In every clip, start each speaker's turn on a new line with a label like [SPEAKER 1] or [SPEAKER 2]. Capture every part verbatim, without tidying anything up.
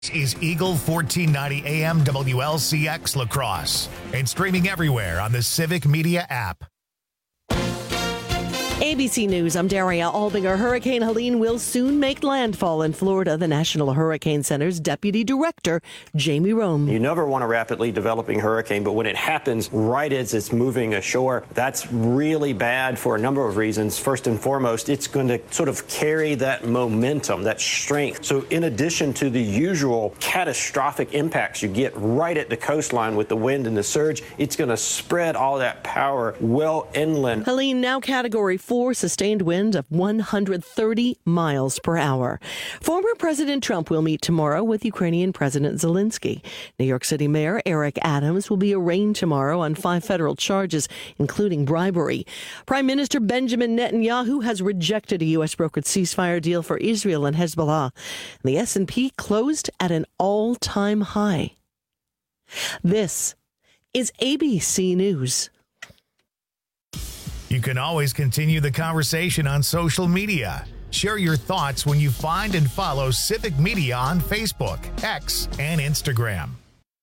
[SPEAKER 1] Is Eagle fourteen ninety A M W L C X La Crosse and streaming everywhere on the Civic Media app.
[SPEAKER 2] A B C News, I'm Daria Albinger. Hurricane Helene will soon make landfall in Florida. The National Hurricane Center's Deputy Director, Jamie Rome.
[SPEAKER 3] You never want a rapidly developing hurricane, but when it happens right as it's moving ashore, that's really bad for a number of reasons. First and foremost, it's going to sort of carry that momentum, that strength. So in addition to the usual catastrophic impacts you get right at the coastline with the wind and the surge, it's going to spread all that power well inland.
[SPEAKER 2] Helene now category four, sustained wind of one hundred thirty miles per hour. Former President Trump will meet tomorrow with Ukrainian President Zelensky. New York City Mayor Eric Adams will be arraigned tomorrow on five federal charges, including bribery. Prime Minister Benjamin Netanyahu has rejected a U S brokered ceasefire deal for Israel and Hezbollah. The S and P closed at an all-time high. This is A B C News.
[SPEAKER 1] You can always continue the conversation on social media. Share your thoughts when you find and follow Civic Media on Facebook, X, and Instagram.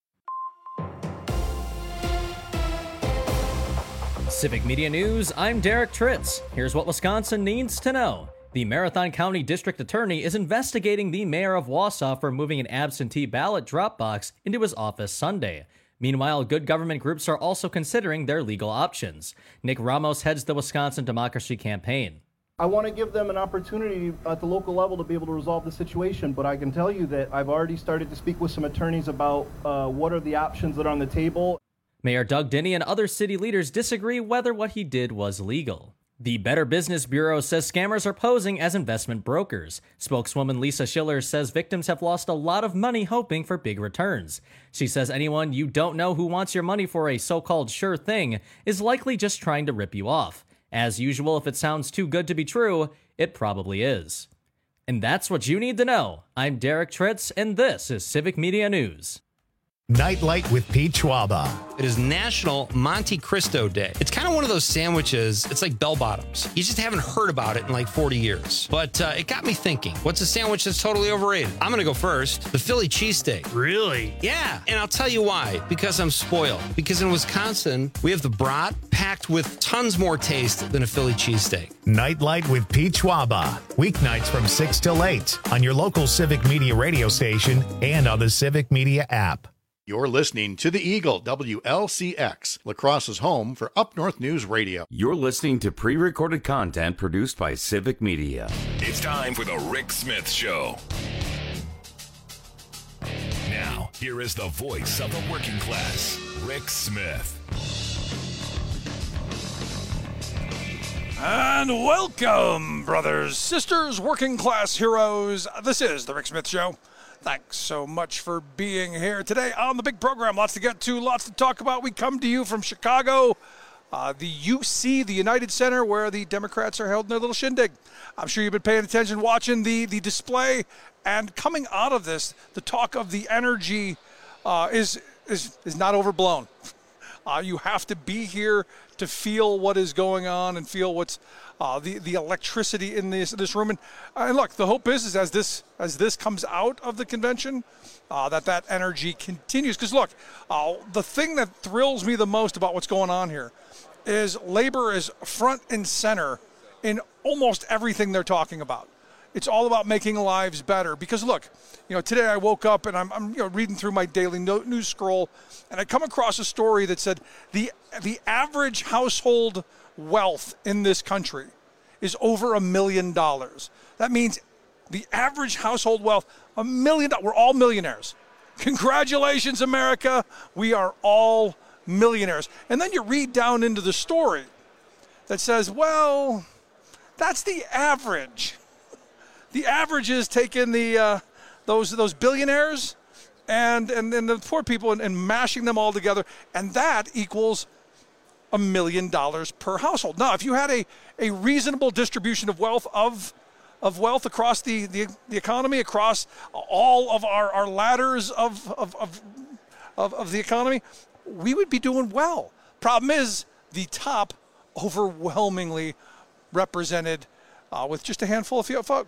[SPEAKER 4] Civic Media News, I'm Derek Tritz. Here's what Wisconsin needs to know. The Marathon County District Attorney is investigating the mayor of Wausau for moving an absentee ballot drop box into his office Sunday. Meanwhile, good government groups are also considering their legal options. Nick Ramos heads the Wisconsin Democracy Campaign.
[SPEAKER 5] I want to give them an opportunity at the local level to be able to resolve the situation, but I can tell you that I've already started to speak with some attorneys about uh, what are the options that are on the table.
[SPEAKER 4] Mayor Doug Dinney and other city leaders disagree whether what he did was legal. The Better Business Bureau says scammers are posing as investment brokers. Spokeswoman Lisa Schiller says victims have lost a lot of money hoping for big returns. She says anyone you don't know who wants your money for a so-called sure thing is likely just trying to rip you off. As usual, if it sounds too good to be true, it probably is. And that's what you need to know. I'm Derek Tritz, and this is Civic Media News.
[SPEAKER 1] Nightlight with Pete Schwaba.
[SPEAKER 6] It is National Monte Cristo Day. It's kind of one of those sandwiches, it's like bell bottoms. You just haven't heard about it in like forty years. But uh, it got me thinking, what's a sandwich that's totally overrated? I'm going to go first. The Philly cheesesteak.
[SPEAKER 7] Really?
[SPEAKER 6] Yeah, and I'll tell you why. Because I'm spoiled. Because in Wisconsin, we have the brat packed with tons more taste than a Philly cheesesteak.
[SPEAKER 1] Nightlight with Pete Schwaba. Weeknights from six till eight on your local Civic Media radio station and on the Civic Media app.
[SPEAKER 8] You're listening to the Eagle W L C X, La Crosse's home for Up North News Radio.
[SPEAKER 9] You're listening to pre-recorded content produced by Civic Media.
[SPEAKER 10] It's time for the Rick Smith Show. Now, here is the voice of the working class, Rick Smith.
[SPEAKER 11] And welcome, brothers, sisters, working class heroes. This is the Rick Smith Show. Thanks so much for being here today on the big program. Lots to get to, lots to talk about. We come to you from Chicago, uh, the U C, the United Center, where the Democrats are held in their little shindig. I'm sure you've been paying attention, watching the, the display, and coming out of this, the talk of the energy uh, is, is, is not overblown. Uh, you have to be here to feel what is going on and feel what's uh, the the electricity in this this room. And, uh, and look, the hope is, is as this as this comes out of the convention, uh, that that energy continues. Because look, uh, the thing that thrills me the most about what's going on here is labor is front and center in almost everything they're talking about. It's all about making lives better. Because look, you know, today I woke up and I'm, I'm you know, reading through my daily no- news scroll, and I come across a story that said the the average household wealth in this country is over a million dollars. That means the average household wealth, a million dollars. We're all millionaires. Congratulations, America. We are all millionaires. And then you read down into the story that says, well, that's the average. The average is taking the uh, those those billionaires and and then the poor people and, and mashing them all together, and that equals a million dollars per household. Now, if you had a, a reasonable distribution of wealth of of wealth across the, the, the economy, across all of our, our ladders of of, of of of the economy, we would be doing well. Problem is, the top overwhelmingly represented uh, with just a handful of folks.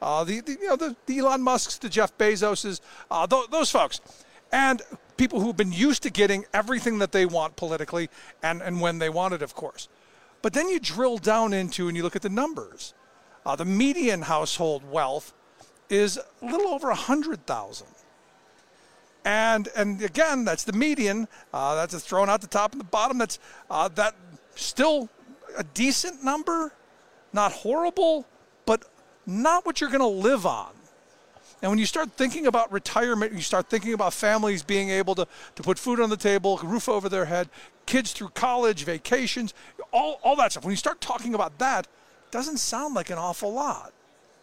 [SPEAKER 11] uh, the, the you know the, the Elon Musks, the Jeff Bezoses, uh, th- those folks, and people who've been used to getting everything that they want politically and, and when they want it, of course. But then you drill down into and you look at the numbers. Uh, the median household wealth is a little over one hundred thousand dollars. And and again, that's the median. Uh, that's thrown out the top and the bottom. That's uh, that still a decent number, not horrible, but not what you're going to live on. And when you start thinking about retirement, you start thinking about families being able to, to put food on the table, roof over their head, kids through college, vacations, all, all that stuff. When you start talking about that, it doesn't sound like an awful lot.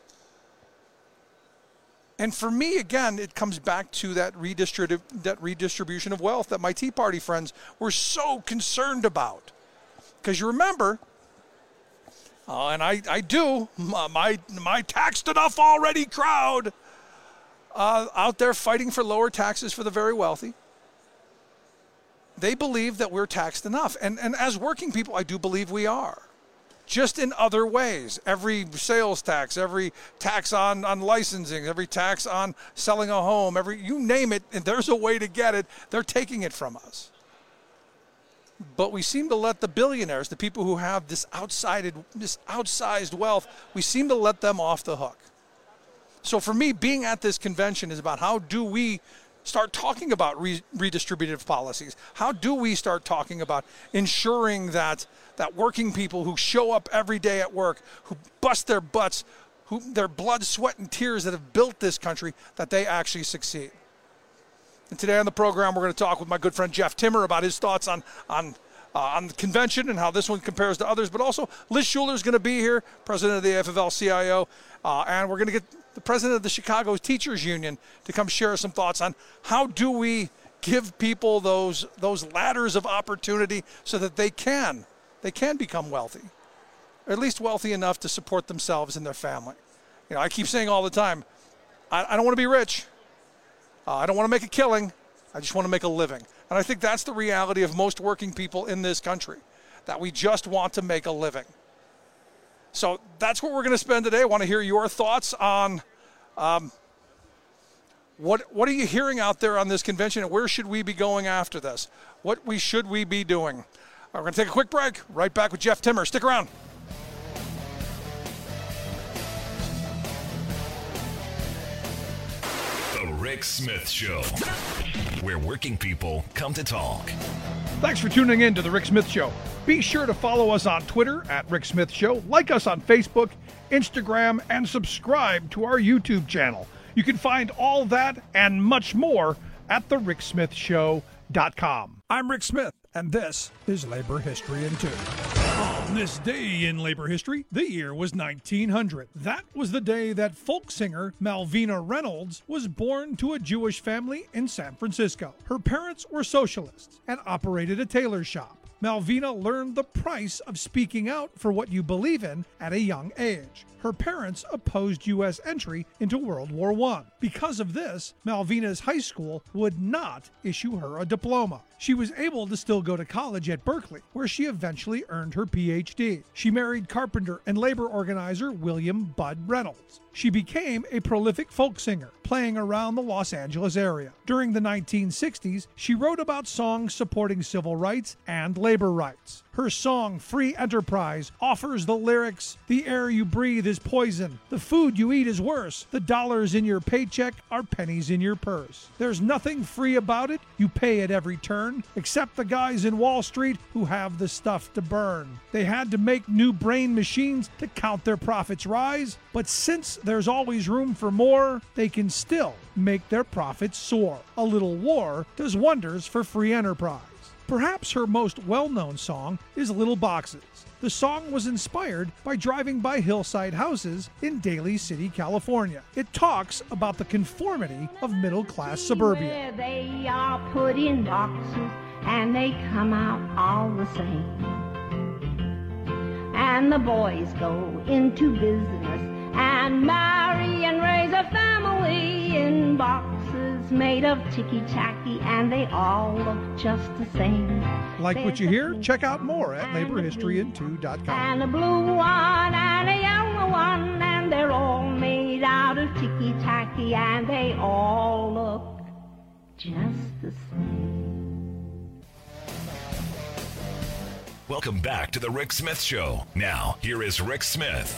[SPEAKER 11] And for me, again, it comes back to that redistributive, that redistribution of wealth that my Tea Party friends were so concerned about. Because you remember, uh, and I, I do, my, my taxed enough already crowd uh, out there fighting for lower taxes for the very wealthy. They believe that we're taxed enough. And, and as working people, I do believe we are. Just in other ways. Every sales tax, every tax on, on licensing, every tax on selling a home, every you name it, and there's a way to get it, they're taking it from us. But we seem to let the billionaires, the people who have this outside, this outsized wealth, we seem to let them off the hook. So for me, being at this convention is about how do we start talking about re- redistributive policies? How do we start talking about ensuring that that working people who show up every day at work, who bust their butts, who their blood, sweat, and tears that have built this country, that they actually succeed? And today on the program, we're going to talk with my good friend Jeff Timmer about his thoughts on on uh, on the convention and how this one compares to others. But also, Liz Shuler is going to be here, president of the A F F L C I O, uh, and we're going to get the president of the Chicago Teachers Union to come share some thoughts on how do we give people those those ladders of opportunity so that they can they can become wealthy, or at least wealthy enough to support themselves and their family. You know, I keep saying all the time, I, I don't want to be rich. Uh, I don't want to make a killing. I just want to make a living. And I think that's the reality of most working people in this country, that we just want to make a living. So that's what we're going to spend today. I want to hear your thoughts on um, what what are you hearing out there on this convention, and where should we be going after this? What we should we be doing? We're going to take a quick break. Right back with Jeff Timmer. Stick around.
[SPEAKER 10] The Rick Smith Show, where working people come to talk.
[SPEAKER 11] Thanks for tuning in to The Rick Smith Show. Be sure to follow us on Twitter at Rick Smith Show, like us on Facebook, Instagram, and subscribe to our YouTube channel. You can find all that and much more at the rick smith show dot com. I'm Rick Smith, and this is Labor History in Two. On this day in labor history, the year was nineteen hundred. That was the day that folk singer Malvina Reynolds was born to a Jewish family in San Francisco. Her parents were socialists and operated a tailor shop. Malvina learned the price of speaking out for what you believe in at a young age. Her parents opposed U S entry into World War One. Because of this, Malvina's high school would not issue her a diploma. She was able to still go to college at Berkeley, where she eventually earned her P H D. She married carpenter and labor organizer William Bud Reynolds. She became a prolific folk singer, playing around the Los Angeles area. During the nineteen sixties, she wrote about songs supporting civil rights and labor rights. Her song, Free Enterprise, offers the lyrics, "The air you breathe is poison. The food you eat is worse. The dollars in your paycheck are pennies in your purse. There's nothing free about it. You pay at every turn, except the guys in Wall Street who have the stuff to burn. They had to make new brain machines to count their profits rise, but since there's always room for more, they can still make their profits soar. A little war does wonders for free enterprise." Perhaps her most well-known song is Little Boxes. The song was inspired by driving by hillside houses in Daly City, California. It talks about the conformity of middle-class suburbia.
[SPEAKER 7] Where they are put in boxes and they come out all the same. And the boys go into business and marry and raise a family in boxes made of ticky-tacky, and they all look just the same.
[SPEAKER 11] Like what you hear? Check out more at labor history in two dot com.
[SPEAKER 7] And a blue one and a yellow one, and they're all made made out of ticky-tacky, and they all look just the same.
[SPEAKER 10] Welcome back to the Rick Smith Show. Now, here is Rick Smith.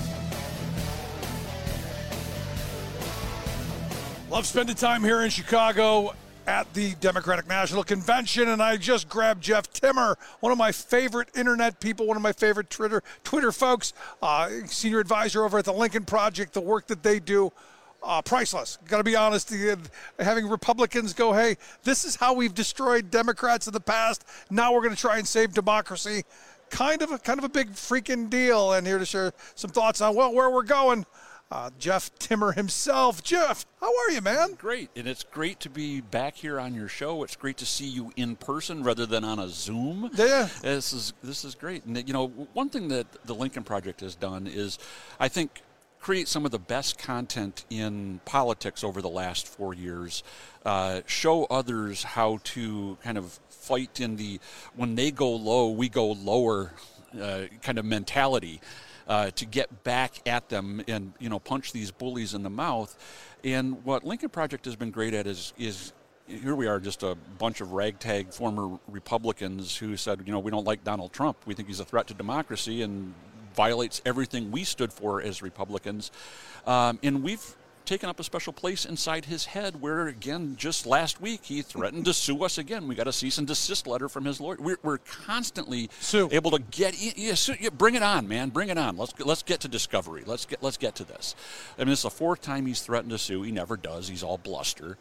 [SPEAKER 11] Love spending time here in Chicago at the Democratic National Convention, and I just grabbed Jeff Timmer, one of my favorite internet people, one of my favorite Twitter Twitter folks, uh, senior advisor over at the Lincoln Project. The work that they do, uh, priceless. Got to be honest, having Republicans go, hey, this is how we've destroyed Democrats in the past. Now we're going to try and save democracy. Kind of a kind of a big freaking deal. And here to share some thoughts on well where we're going. Uh, Jeff Timmer himself. Jeff, how are you, man?
[SPEAKER 12] Great, and it's great to be back here on your show. It's great to see you in person rather than on a Zoom.
[SPEAKER 11] Yeah,
[SPEAKER 12] this is this is great. And you know, one thing that the Lincoln Project has done is, I think, create some of the best content in politics over the last four years. Uh, show others how to kind of fight in the when they go low, we go lower uh, kind of mentality. Uh, to get back at them and, you know, punch these bullies in the mouth. And what Lincoln Project has been great at is, is here we are, just a bunch of ragtag former Republicans who said, you know, we don't like Donald Trump. We think he's a threat to democracy and violates everything we stood for as Republicans. Um, and we've taken up a special place inside his head where, again, just last week, he threatened to sue us again. We got a cease and desist letter from his lawyer. We're, we're constantly
[SPEAKER 11] sue.
[SPEAKER 12] able to get in. Yeah, sue, yeah, bring it on, man. Bring it on. Let's let's get to discovery. Let's get let's get to this. I mean, it's the fourth time he's threatened to sue. He never does. He's all bluster.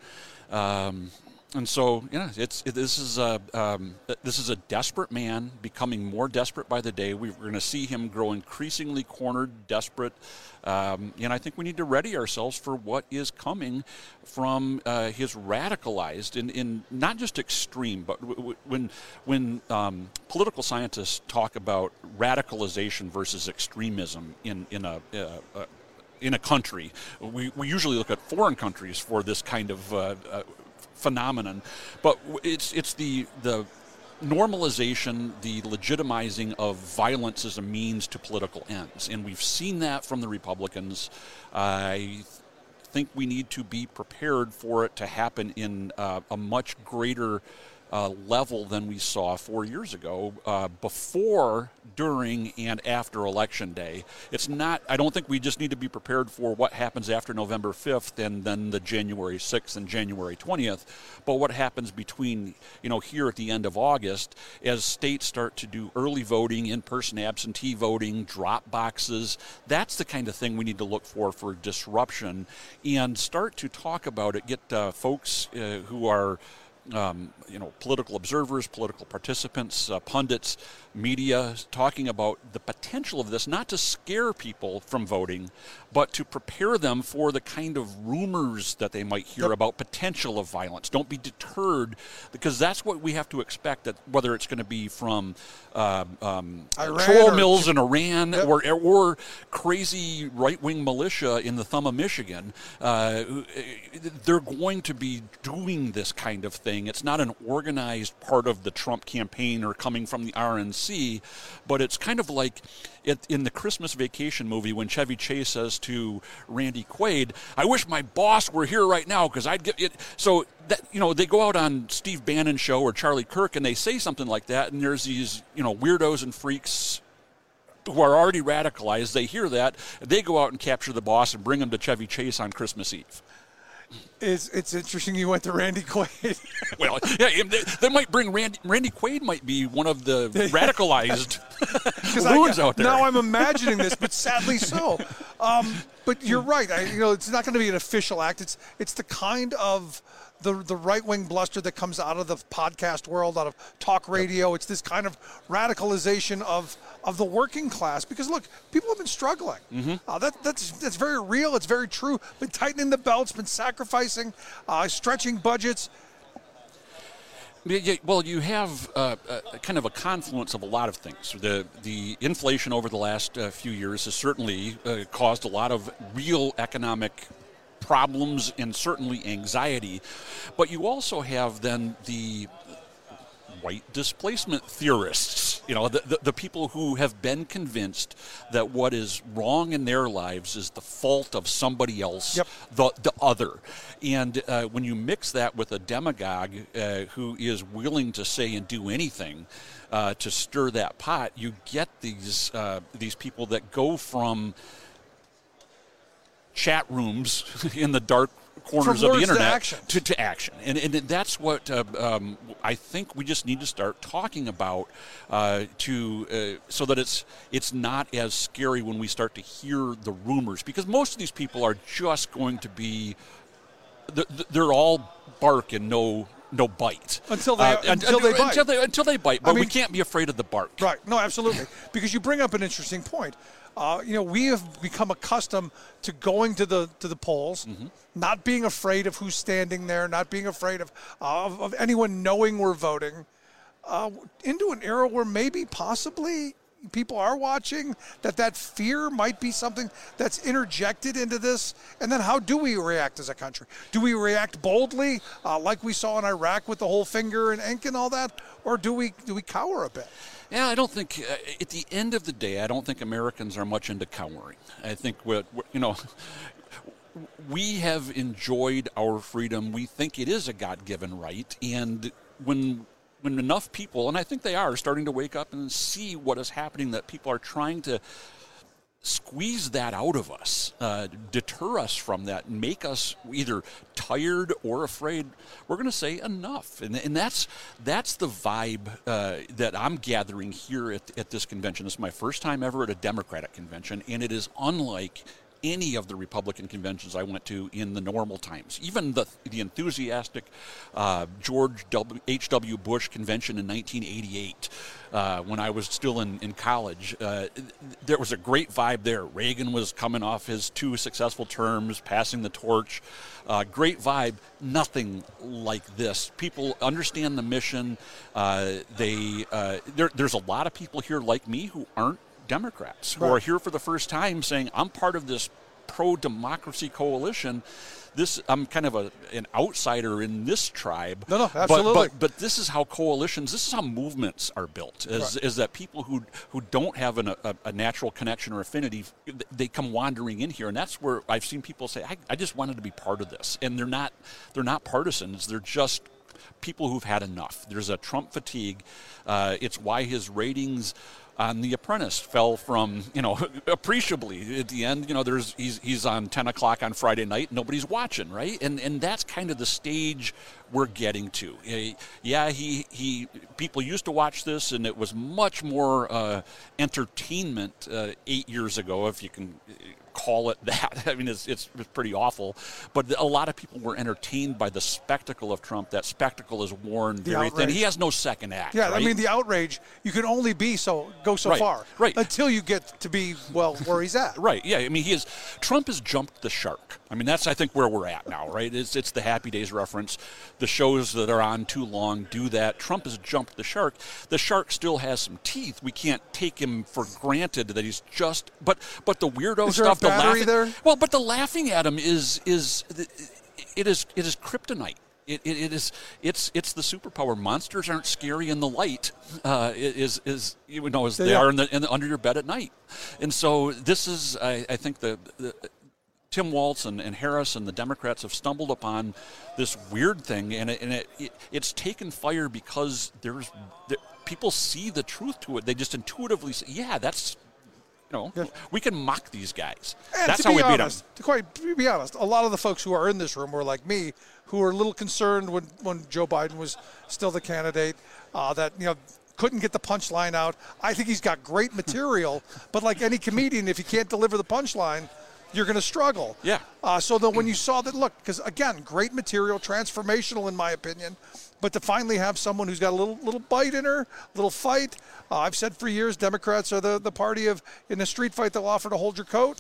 [SPEAKER 12] Um, And so, yeah, it's it, this is a um, this is a desperate man becoming more desperate by the day. We're going to see him grow increasingly cornered, desperate, um, and I think we need to ready ourselves for what is coming from uh, his radicalized, in, in not just extreme, but w- w- when when um, political scientists talk about radicalization versus extremism in in a, a, a in a country, we we usually look at foreign countries for this kind of uh, uh, phenomenon, but it's it's the the normalization, the legitimizing of violence as a means to political ends, and we've seen that from the Republicans. I think we need to be prepared for it to happen in uh, a much greater uh, level than we saw four years ago, uh, before, during, and after Election Day. It's not, I don't think we just need to be prepared for what happens after November fifth and then the January sixth and January twentieth, but what happens between, you know, here at the end of August as states start to do early voting, in-person absentee voting, drop boxes. That's the kind of thing we need to look for for disruption and start to talk about it, get uh, folks uh, who are Um, you know, political observers, political participants, uh, pundits, media, talking about the potential of this, not to scare people from voting, but to prepare them for the kind of rumors that they might hear yep. about potential of violence. Don't be deterred, because that's what we have to expect, that whether it's going to be from uh, um, troll mills in Iran yep. or, or crazy right-wing militia in the thumb of Michigan, uh, they're going to be doing this kind of thing. It's not an organized part of the Trump campaign or coming from the R N C, but it's kind of like it, in the Christmas Vacation movie when Chevy Chase says to Randy Quaid, "I wish my boss were here right now because I'd get it." So that, you know, they go out on Steve Bannon's show or Charlie Kirk and they say something like that, and there's these, you know, weirdos and freaks who are already radicalized. They hear that, they go out and capture the boss and bring him to Chevy Chase on Christmas Eve.
[SPEAKER 11] It's, it's interesting you went to Randy Quaid.
[SPEAKER 12] Well, yeah, they, they might bring Randy. Randy Quaid might be one of the radicalized loons out there.
[SPEAKER 11] Now I'm imagining this, but sadly so. Um, but you're right. I, you know, it's not going to be an official act. It's it's the kind of the the right-wing bluster that comes out of the podcast world, out of talk radio. It's this kind of radicalization of of the working class. Because look, people have been struggling.
[SPEAKER 12] Mm-hmm.
[SPEAKER 11] Uh, that that's that's very real. It's very true. Been tightening the belts. Been sacrificing, uh, stretching budgets.
[SPEAKER 12] Yeah, well, you have uh, a, kind of a confluence of a lot of things. The the inflation over the last uh, few years has certainly uh, caused a lot of real economic problems and certainly anxiety. But you also have then the white displacement theorists You know, the, the, the people who have been convinced that what is wrong in their lives is the fault of somebody else,
[SPEAKER 11] yep.
[SPEAKER 12] the the other. And uh, when you mix that with a demagogue uh, who is willing to say and do anything uh, to stir that pot, you get these uh, these people that go from chat rooms in the dark corners
[SPEAKER 11] From
[SPEAKER 12] of the internet
[SPEAKER 11] to action,
[SPEAKER 12] to, to action. And, and that's what uh, um, I think we just need to start talking about uh, to uh, so that it's it's not as scary when we start to hear the rumors, because most of these people are just going to be they're all bark and no no bite
[SPEAKER 11] until they uh, until,
[SPEAKER 12] until
[SPEAKER 11] they bite
[SPEAKER 12] until they until they bite. But
[SPEAKER 11] I mean,
[SPEAKER 12] we can't be afraid of the bark.
[SPEAKER 11] Right? No, absolutely. Because you bring up an interesting point. Uh, you know, we have become accustomed to going to the to the polls, mm-hmm. not being afraid of who's standing there, not being afraid of uh, of, of anyone knowing we're voting, uh, into an era where maybe possibly people are watching, that that fear might be something that's interjected into this. And then how do we react as a country? Do we react boldly, uh, like we saw in Iraq with the whole finger and ink and all that, or do we do we cower a bit?
[SPEAKER 12] Yeah, I don't think, uh, at the end of the day, I don't think Americans are much into cowering. I think, what you know, we have enjoyed our freedom. We think it is a God-given right. And when when enough people, and I think they are, starting to wake up and see what is happening, that people are trying to squeeze that out of us, uh, deter us from that, make us either tired or afraid, we're going to say enough. And, and that's that's the vibe uh, that I'm gathering here at, at this convention. This is my first time ever at a Democratic convention, and it is unlike any of the Republican conventions I went to in the normal times. Even the the enthusiastic uh, George H W Bush convention in nineteen eighty-eight, uh, when I was still in, in college, uh, there was a great vibe there. Reagan was coming off his two successful terms, passing the torch. Uh, great vibe. Nothing like this. People understand the mission. Uh, they uh, there, There's a lot of people here like me who aren't Democrats, who
[SPEAKER 11] right.
[SPEAKER 12] are here for the first time saying, I'm part of this pro-democracy coalition. This I'm kind of a, an outsider in this tribe.
[SPEAKER 11] No, no, absolutely.
[SPEAKER 12] But, but, but this is how coalitions, this is how movements are built, is,
[SPEAKER 11] right.
[SPEAKER 12] is that people who who don't have an, a, a natural connection or affinity, they come wandering in here. And that's where I've seen people say, I, I just wanted to be part of this. And they're not they're not partisans. They're just people who've had enough. There's a Trump fatigue. Uh, it's why his ratings on The Apprentice fell from, you know, appreciably at the end. You know, there's he's he's on ten o'clock on Friday night. Nobody's watching, right? And and that's kind of the stage we're getting to. Yeah, he he people used to watch this, and it was much more uh, entertainment uh, eight years ago, if you can call it that. I mean, it's, it's pretty awful. But a lot of people were entertained by the spectacle of Trump. That spectacle is worn
[SPEAKER 11] The
[SPEAKER 12] very
[SPEAKER 11] outrage.
[SPEAKER 12] thin. He has no second act.
[SPEAKER 11] Yeah,
[SPEAKER 12] right?
[SPEAKER 11] I mean, the outrage, you can only be so go so
[SPEAKER 12] Right,
[SPEAKER 11] far.
[SPEAKER 12] right.
[SPEAKER 11] Until you get to be, well, where he's at.
[SPEAKER 12] Right, yeah. I mean, he is. Trump has jumped the shark. I mean, that's, I think, where we're at now, right? It's, it's the Happy Days reference. The shows that are on too long do that. Trump has jumped the shark. The shark still has some teeth. We can't take him for granted that he's just. But but the weirdo
[SPEAKER 11] Is there
[SPEAKER 12] stuff,
[SPEAKER 11] a
[SPEAKER 12] the
[SPEAKER 11] battery
[SPEAKER 12] laughing.
[SPEAKER 11] there?
[SPEAKER 12] Well, but the laughing at him is is it is it is kryptonite. It, it, it is it's it's the superpower. Monsters aren't scary in the light. Uh, is is you know as they
[SPEAKER 11] Yeah.
[SPEAKER 12] are in the, in the under your bed at night. And so this is I, I think the. the Tim Walz and, and Harris and the Democrats have stumbled upon this weird thing, and it, and it, it it's taken fire because there's there, people see the truth to it. They just intuitively say, "Yeah, that's you know, yeah. we can mock these guys."
[SPEAKER 11] And
[SPEAKER 12] that's
[SPEAKER 11] to
[SPEAKER 12] how
[SPEAKER 11] be
[SPEAKER 12] we beat
[SPEAKER 11] honest,
[SPEAKER 12] them.
[SPEAKER 11] To quite to be honest, a lot of the folks who are in this room were like me, who were a little concerned when, when Joe Biden was still the candidate, uh, that you know. couldn't get the punchline out. I think he's got great material, but like any comedian, if you can't deliver the punchline, you're going to struggle.
[SPEAKER 12] Yeah.
[SPEAKER 11] Uh, so then when you saw that, look, because again, great material, transformational in my opinion, but to finally have someone who's got a little little bite in her, little fight. Uh, I've said for years, Democrats are the, the party of, in a street fight, they'll offer to hold your coat.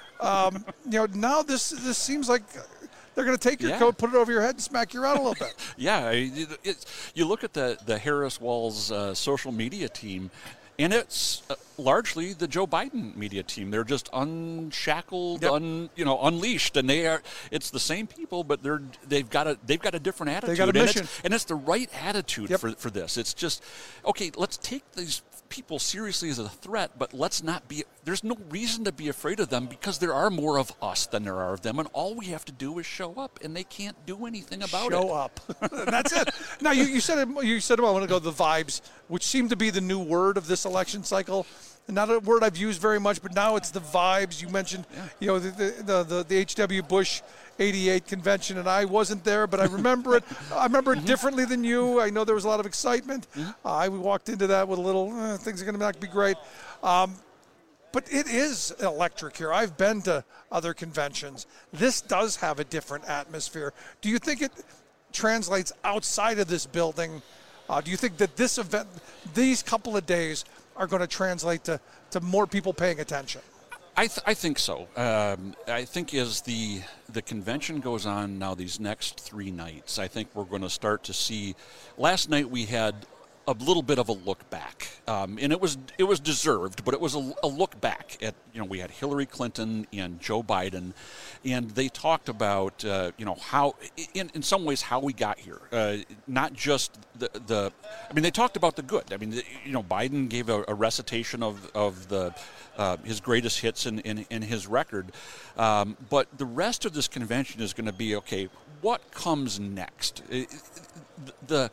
[SPEAKER 11] um, you know, now this this seems like they're going to take your
[SPEAKER 12] Yeah.
[SPEAKER 11] coat, put it over your head, and smack you around a little bit.
[SPEAKER 12] Yeah, it, it's, you look at the, the Harris Walz uh, social media team, and it's uh, largely the Joe Biden media team. They're just unshackled,
[SPEAKER 11] Yep.
[SPEAKER 12] un, you know, unleashed, and they are. It's the same people, but they're they've got a they've got a different attitude.
[SPEAKER 11] got a
[SPEAKER 12] and
[SPEAKER 11] mission.
[SPEAKER 12] it's, and it's the right attitude
[SPEAKER 11] Yep.
[SPEAKER 12] for for this. It's just okay. Let's take these people seriously as a threat, but let's not be, there's no reason to be afraid of them because there are more of us than there are of them, and all we have to do is show up, and they can't do anything about
[SPEAKER 11] show
[SPEAKER 12] it.
[SPEAKER 11] Show up. That's it. Now, you, you said it, you said a moment ago, the vibes, which seem to be the new word of this election cycle. Not a word I've used very much, but now it's the vibes. You mentioned, yeah. you know, the the, the the H W Bush eighty-eight convention, and I wasn't there, but I remember it. I remember it mm-hmm. differently than you. I know there was a lot of excitement. Mm-hmm. Uh, I walked into that with a little, eh, things are going to not be great. Um, but it is electric here. I've been to other conventions. This does have a different atmosphere. Do you think it translates outside of this building? Uh, do you think that this event, these couple of days, are going to translate to, to more people paying attention?
[SPEAKER 12] I, th- I think so. Um, I think as the the convention goes on now, these next three nights, I think we're going to start to see. Last night we had a little bit of a look back, um, and it was it was deserved, but it was a, a look back at, you know, we had Hillary Clinton and Joe Biden, and they talked about uh, you know how in, in some ways how we got here, uh, not just the the I mean they talked about the good. I mean the, you know Biden gave a, a recitation of of the uh, his greatest hits in in, in his record, um, but the rest of this convention is going to be, okay, what comes next? The, the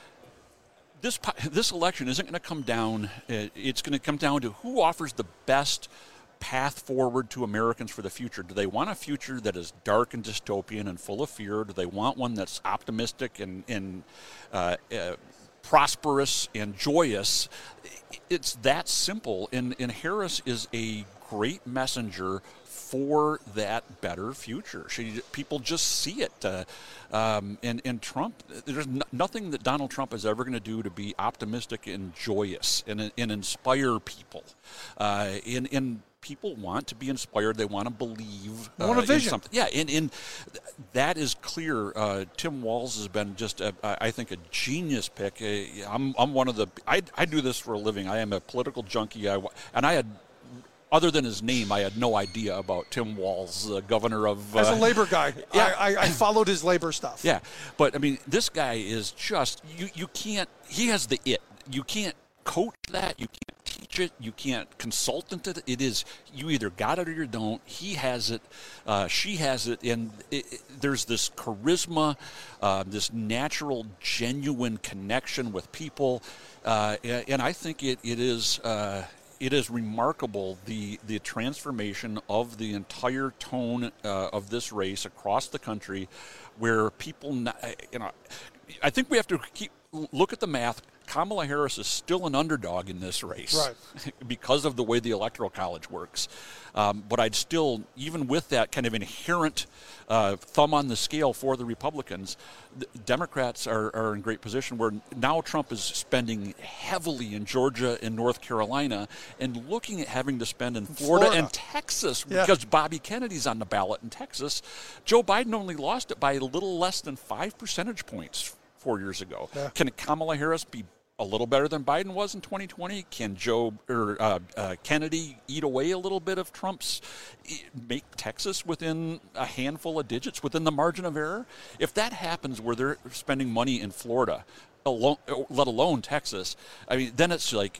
[SPEAKER 12] This this election isn't going to come down, it's going to come down to who offers the best path forward to Americans for the future. Do they want a future that is dark and dystopian and full of fear? Do they want one that's optimistic and, and uh, uh, prosperous and joyous? It's that simple, and, and Harris is a great messenger for that better future. She, people just see it. Uh, um, and, and Trump, there's no, nothing that Donald Trump is ever going to do to be optimistic and joyous and, and inspire people. Uh, and, and people want to be inspired. They want to believe.
[SPEAKER 11] They want a vision.
[SPEAKER 12] In something. Yeah, and, and that is clear. Uh, Tim Walz has been just, a, I think, a genius pick. Uh, I'm, I'm one of the, I, I do this for a living. I am a political junkie. I, and I had, other than his name, I had no idea about Tim Walz, the governor of... Uh,
[SPEAKER 11] As a labor guy,
[SPEAKER 12] yeah.
[SPEAKER 11] I, I, I followed his labor stuff.
[SPEAKER 12] Yeah, but, I mean, this guy is just... You, you can't... He has the it. You can't coach that. You can't teach it. You can't consult into it. It is... You either got it or you don't. He has it. Uh, she has it. And it, it, there's this charisma, uh, this natural, genuine connection with people. Uh, and, and I think it, it is... Uh, It is remarkable, the, the transformation of the entire tone uh, of this race across the country, where people, not, you know, I think we have to keep look at the math. Kamala Harris is still an underdog in this race,
[SPEAKER 11] right,
[SPEAKER 12] because of the way the Electoral College works. Um, but I'd still, even with that kind of inherent uh, thumb on the scale for the Republicans, the Democrats are, are in great position where now Trump is spending heavily in Georgia and North Carolina and looking at having to spend in Florida, Florida. and Texas, yeah, because Bobby Kennedy's on the ballot in Texas. Joe Biden only lost it by a little less than five percentage points four years ago. Yeah. Can Kamala Harris be a little better than Biden was in twenty twenty? Can Joe or uh, uh, Kennedy eat away a little bit of Trump's, make Texas within a handful of digits, within the margin of error? If that happens where they're spending money in Florida, alone, let alone Texas, I mean, then it's like,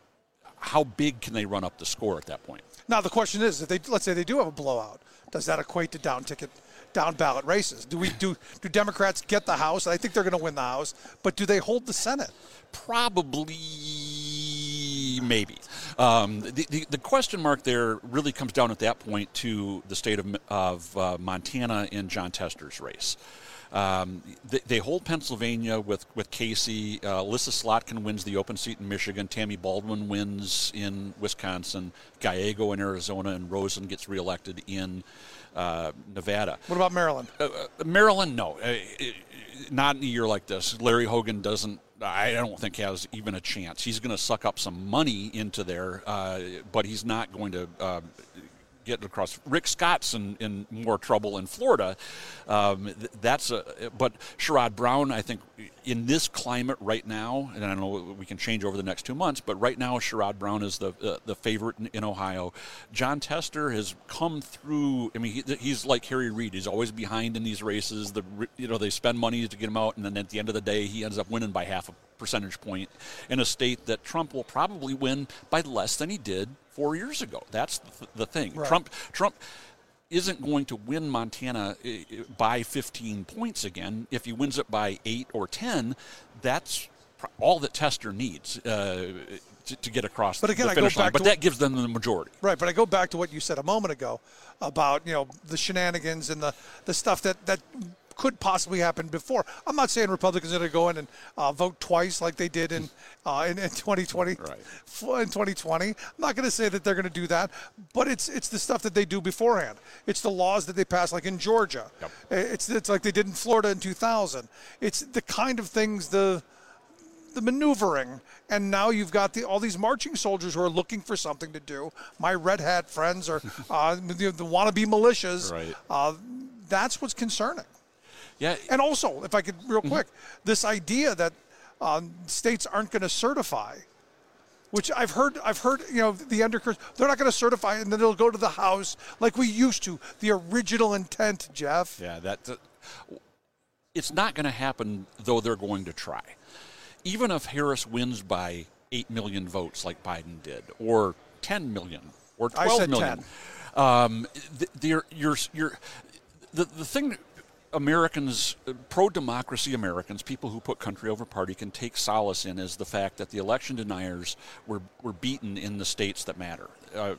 [SPEAKER 12] how big can they run up the score at that point?
[SPEAKER 11] Now the question is, if they let's say they do have a blowout, does that equate to down ticket, down ballot races? Do we do do Democrats get the House? I think they're going to win the House, but do they hold the Senate?
[SPEAKER 12] Probably, maybe. Um, the, the the question mark there really comes down at that point to the state of of uh, Montana in Jon Tester's race. Um, they, they hold Pennsylvania with, with Casey. Uh, Alyssa Slotkin wins the open seat in Michigan. Tammy Baldwin wins in Wisconsin. Gallego in Arizona, and Rosen gets reelected in uh, Nevada.
[SPEAKER 11] What about Maryland?
[SPEAKER 12] Uh, uh, Maryland, no. Uh, not in a year like this. Larry Hogan doesn't, I don't think, has even a chance. He's going to suck up some money into there, uh, but he's not going to uh, get across. Rick Scott's in, in more trouble in Florida. Um, that's a, but Sherrod Brown, I think, in this climate right now, and I know we can change over the next two months, but right now Sherrod Brown is the uh, the favorite in, in Ohio. Jon Tester has come through. I mean, he, he's like Harry Reid. He's always behind in these races. The you know they spend money to get him out, and then at the end of the day, he ends up winning by half a percentage point in a state that Trump will probably win by less than he did four years ago. That's the, the thing.
[SPEAKER 11] Right.
[SPEAKER 12] Trump Trump isn't going to win Montana by fifteen points again. If he wins it by eight or ten, that's all that Tester needs uh, to, to get across
[SPEAKER 11] but again,
[SPEAKER 12] the
[SPEAKER 11] I go
[SPEAKER 12] finish line.
[SPEAKER 11] back
[SPEAKER 12] But
[SPEAKER 11] to
[SPEAKER 12] that
[SPEAKER 11] what,
[SPEAKER 12] gives them the majority.
[SPEAKER 11] Right, but I go back to what you said a moment ago about, you know, the shenanigans and the, the stuff that, that could possibly happen before. I'm not saying Republicans are going to go in and uh, vote twice like they did in uh, in, in twenty twenty.
[SPEAKER 12] Right.
[SPEAKER 11] In twenty twenty, I'm not going to say that they're going to do that, but it's it's the stuff that they do beforehand. It's the laws that they pass, like in Georgia.
[SPEAKER 12] Yep.
[SPEAKER 11] It's it's like they did in Florida in two thousand. It's the kind of things the the maneuvering, and now you've got the, all these marching soldiers who are looking for something to do. My red hat friends are uh, the, the wannabe militias.
[SPEAKER 12] Right.
[SPEAKER 11] Uh, that's what's concerning.
[SPEAKER 12] Yeah.
[SPEAKER 11] And also, if I could, real quick, mm-hmm. this idea that um, states aren't going to certify, which I've heard, I've heard, you know, the undercurrent, they're not going to certify, and then it'll go to the House like we used to. The original intent, Jeff.
[SPEAKER 12] Yeah, that. Uh, it's not going to happen, though they're going to try. Even if Harris wins by eight million votes like Biden did, or ten million, or twelve
[SPEAKER 11] I said
[SPEAKER 12] million,
[SPEAKER 11] ten.
[SPEAKER 12] Um, you're, you're, you're, the, the thing Americans, pro-democracy Americans, people who put country over party, can take solace in is the fact that the election deniers were, were beaten in the states that matter. Uh,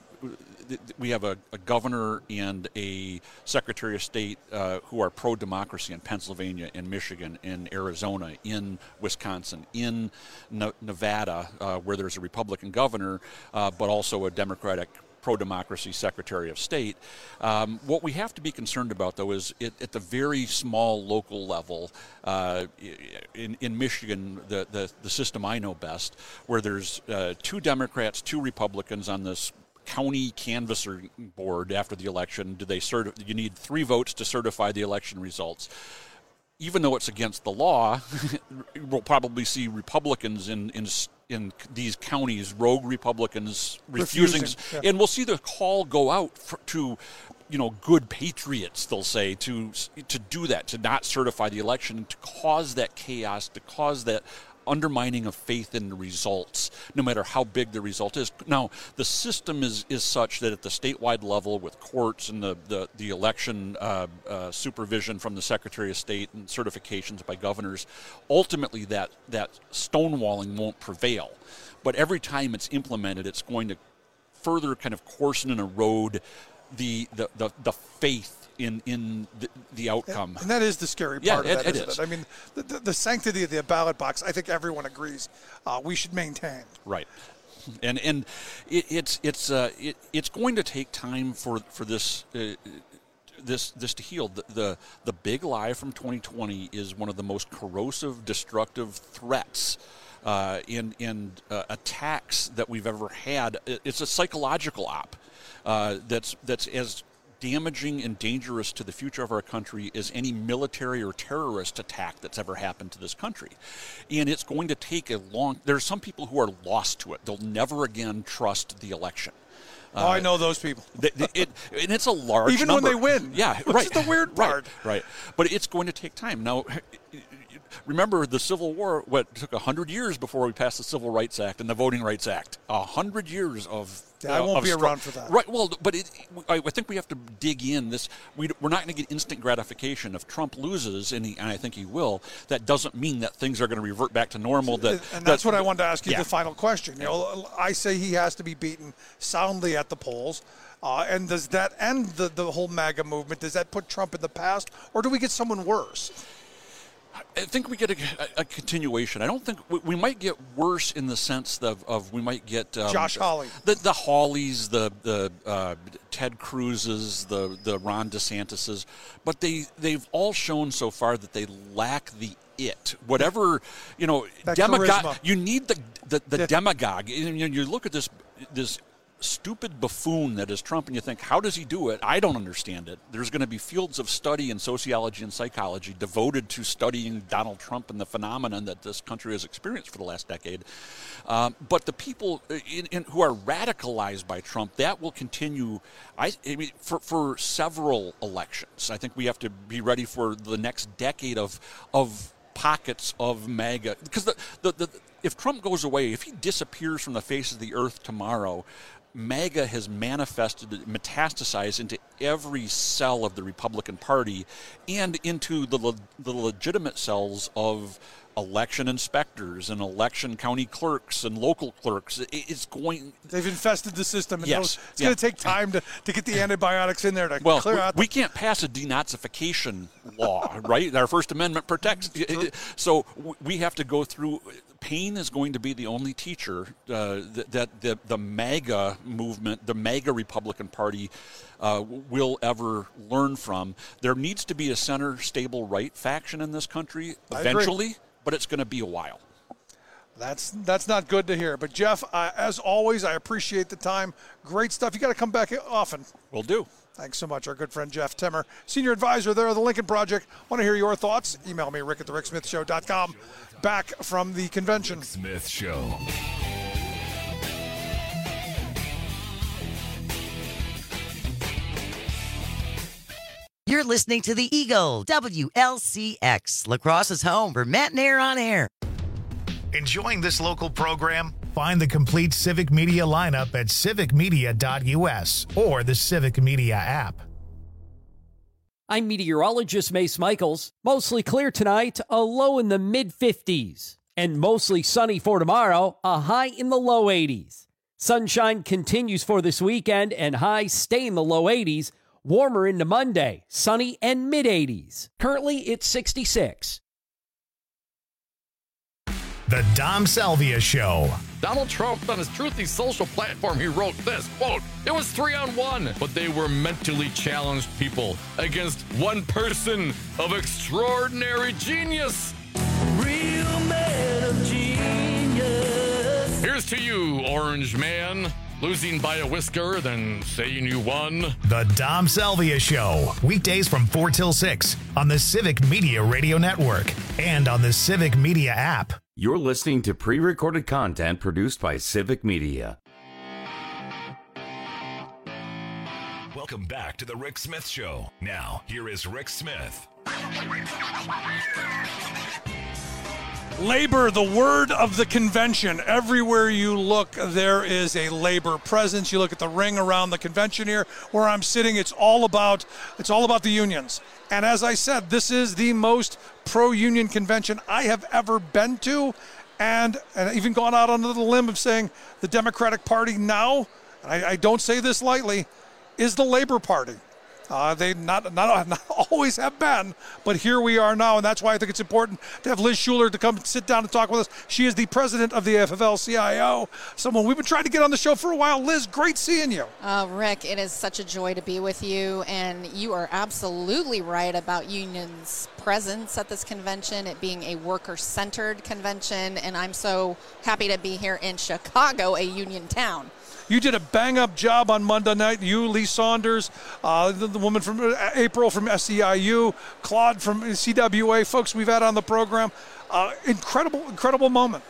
[SPEAKER 12] we have a, a governor and a secretary of state uh, who are pro-democracy in Pennsylvania, in Michigan, in Arizona, in Wisconsin, in no- Nevada, uh, where there's a Republican governor, uh, but also a Democratic pro-democracy Secretary of State. Um, what we have to be concerned about, though, is it, at the very small local level, uh, in, in Michigan, the, the, the system I know best, where there's uh, two Democrats, two Republicans on this county canvasser board after the election. Do they certi- you need three votes to certify the election results. Even though it's against the law, we'll probably see Republicans in, in in these counties, rogue Republicans refusing,
[SPEAKER 11] refusing yeah.
[SPEAKER 12] and we'll see the call go out for, to, you know, good patriots, they'll say, to to do that, to not certify the election, to cause that chaos, to cause that undermining of faith in the results, no matter how big the result is. Now, the system is, is such that at the statewide level, with courts and the, the, the election uh, uh, supervision from the Secretary of State and certifications by governors, ultimately that, that stonewalling won't prevail. But every time it's implemented, it's going to further kind of coarsen and erode the, the, the, the faith in in the, the outcome.
[SPEAKER 11] And that is the scary
[SPEAKER 12] yeah,
[SPEAKER 11] part
[SPEAKER 12] it,
[SPEAKER 11] of that,
[SPEAKER 12] it
[SPEAKER 11] isn't
[SPEAKER 12] is.
[SPEAKER 11] it? I mean, the, the, the sanctity of the ballot box, I think everyone agrees, uh, we should maintain.
[SPEAKER 12] Right. And and it, it's it's uh, it, it's going to take time for for this uh, this this to heal. The, the the big lie from twenty twenty is one of the most corrosive, destructive threats uh, in in uh, attacks that we've ever had. It's a psychological op uh, that's that's as damaging and dangerous to the future of our country as any military or terrorist attack that's ever happened to this country. And it's going to take a long... There are some people who are lost to it. They'll never again trust the election.
[SPEAKER 11] Oh, uh, I know those people.
[SPEAKER 12] It, it, and it's a large
[SPEAKER 11] Even
[SPEAKER 12] number.
[SPEAKER 11] when they win.
[SPEAKER 12] Yeah,
[SPEAKER 11] which
[SPEAKER 12] right.
[SPEAKER 11] is the weird part.
[SPEAKER 12] Right, right. But it's going to take time. Now, remember the Civil War, what, took one hundred years before we passed the Civil Rights Act and the Voting Rights Act. one hundred years of...
[SPEAKER 11] Yeah, I won't
[SPEAKER 12] uh,
[SPEAKER 11] be
[SPEAKER 12] str-
[SPEAKER 11] around for that.
[SPEAKER 12] Right, well, but it, I, I think we have to dig in. This we, We're not going to get instant gratification. If Trump loses, and, he, and I think he will, that doesn't mean that things are going to revert back to normal. That,
[SPEAKER 11] and that's
[SPEAKER 12] that,
[SPEAKER 11] what I wanted to ask you,
[SPEAKER 12] yeah.
[SPEAKER 11] the final question. You know, I say he has to be beaten soundly at the polls. Uh, and does that end the, the whole MAGA movement? Does that put Trump in the past? Or do we get someone worse?
[SPEAKER 12] I think we get a, a continuation. I don't think we, we might get worse in the sense of, of we might get um,
[SPEAKER 11] Josh Hawley,
[SPEAKER 12] the the Hawleys, the the uh, Ted Cruz's, the the Ron DeSantis's, but they they've all shown so far that they lack the it. Whatever you know,
[SPEAKER 11] that
[SPEAKER 12] demagogue.
[SPEAKER 11] charisma.
[SPEAKER 12] You need the the, the
[SPEAKER 11] Yeah.
[SPEAKER 12] demagogue. And you, you look at this this. stupid buffoon that is Trump, and you think, how does he do it? I don't understand it. There's going to be fields of study in sociology and psychology devoted to studying Donald Trump and the phenomenon that this country has experienced for the last decade. Um, but the people in, in, who are radicalized by Trump, that will continue I, I mean, for, for several elections. I think we have to be ready for the next decade of of pockets of MAGA. Because the, the, the, if Trump goes away, if he disappears from the face of the earth tomorrow, MAGA has manifested, metastasized into every cell of the Republican Party and into the, le- the legitimate cells of election inspectors and election county clerks and local clerks. It's going...
[SPEAKER 11] They've infested the system. And
[SPEAKER 12] yes.
[SPEAKER 11] It's
[SPEAKER 12] yeah.
[SPEAKER 11] going to take time to, to get the antibiotics in there to
[SPEAKER 12] well,
[SPEAKER 11] clear
[SPEAKER 12] we,
[SPEAKER 11] out.
[SPEAKER 12] We can't pass a denazification law, right? Our First Amendment protects. So we have to go through... Pain is going to be the only teacher uh, that, that the, the MAGA movement, the MAGA Republican Party, uh, will ever learn from. There needs to be a center, stable right faction in this country eventually, but it's going to be a while.
[SPEAKER 11] That's that's not good to hear. But, Jeff, uh, as always, I appreciate the time. Great stuff. You got to come back often.
[SPEAKER 12] Will do.
[SPEAKER 11] Thanks so much. Our good friend Jeff Timmer, Senior Advisor there of the Lincoln Project. Want to hear your thoughts? Email me, rick at the rick smith show dot com. Back from the convention.
[SPEAKER 10] Rick Smith Show.
[SPEAKER 13] You're listening to the Eagle, W L C X, La Crosse's home for Matt and Air on Air.
[SPEAKER 1] Enjoying this local program? Find the complete Civic Media lineup at civic media dot u s or the Civic Media app.
[SPEAKER 14] I'm meteorologist Mace Michaels. Mostly clear tonight, a low in the mid fifties. And mostly sunny for tomorrow, a high in the low eighties. Sunshine continues for this weekend and highs stay in the low eighties. Warmer into Monday, sunny and mid eighties. Currently, it's sixty-six.
[SPEAKER 1] The Dom Salvia Show.
[SPEAKER 15] Donald Trump, on his Truthy social platform, he wrote this, quote, "It was three on one, but they were mentally challenged people against one person of extraordinary genius." Real man of genius. Here's to you, Orange Man. Losing by a whisker, then saying you won.
[SPEAKER 1] The Dom Salvia Show. Weekdays from four till six on the Civic Media Radio Network and on the Civic Media app.
[SPEAKER 9] You're listening to pre-recorded content produced by Civic Media.
[SPEAKER 10] Welcome back to the Rick Smith Show. Now, here is Rick Smith.
[SPEAKER 11] Labor, the word of the convention. Everywhere you look, there is a labor presence. You look at the ring around the convention here where I'm sitting, it's all about it's all about the unions. And as I said, this is the most pro-union convention I have ever been to. And, and even gone out on the limb of saying the Democratic Party now, and I, I don't say this lightly, is the Labor Party. Uh, they not, not not always have been, but here we are now, and that's why I think it's important to have Liz Shuler to come sit down and talk with us. She is the president of the F F L C I O, someone we've been trying to get on the show for a while. Liz, great seeing you.
[SPEAKER 16] Uh, Rick, it is such a joy to be with you, and you are absolutely right about unions' presence at this convention, it being a worker-centered convention, and I'm so happy to be here in Chicago, a union town.
[SPEAKER 11] You did a bang-up job on Monday night. You, Lee Saunders, uh, the, the woman from uh, April from S E I U, Claude from C W A, folks we've had on the program. Uh, incredible, incredible moment.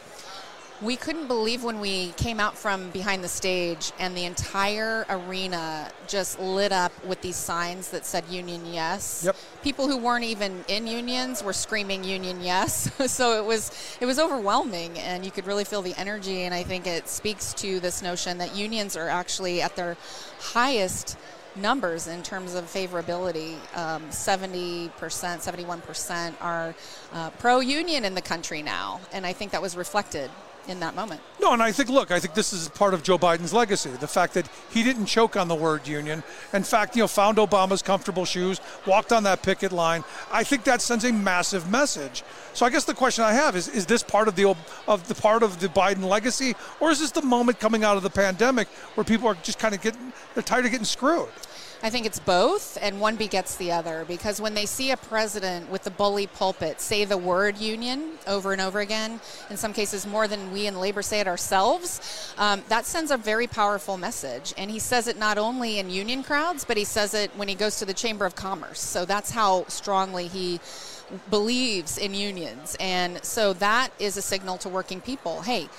[SPEAKER 16] We couldn't believe when we came out from behind the stage and the entire arena just lit up with these signs that said union yes.
[SPEAKER 11] Yep.
[SPEAKER 16] People who weren't even in unions were screaming union yes. So it was it was overwhelming, and you could really feel the energy, and I think it speaks to this notion that unions are actually at their highest numbers in terms of favorability. um, seventy percent, seventy-one percent are uh, pro-union in the country now, and I think that was reflected in that moment.
[SPEAKER 11] No, and I think, look, I think this is part of Joe Biden's legacy, the fact that he didn't choke on the word union. In fact, you know, found Obama's comfortable shoes, walked on that picket line. I think that sends a massive message. So I guess the question I have is, is this part of the of the part of the Biden legacy, or is this the moment coming out of the pandemic where people are just kind of getting, they're tired of getting screwed?
[SPEAKER 16] I think it's both, and one begets the other, because when they see a president with the bully pulpit say the word union over and over again, in some cases more than we in labor say it ourselves, um, that sends a very powerful message. And he says it not only in union crowds, but he says it when he goes to the Chamber of Commerce. So that's how strongly he believes in unions. And so that is a signal to working people. Hey,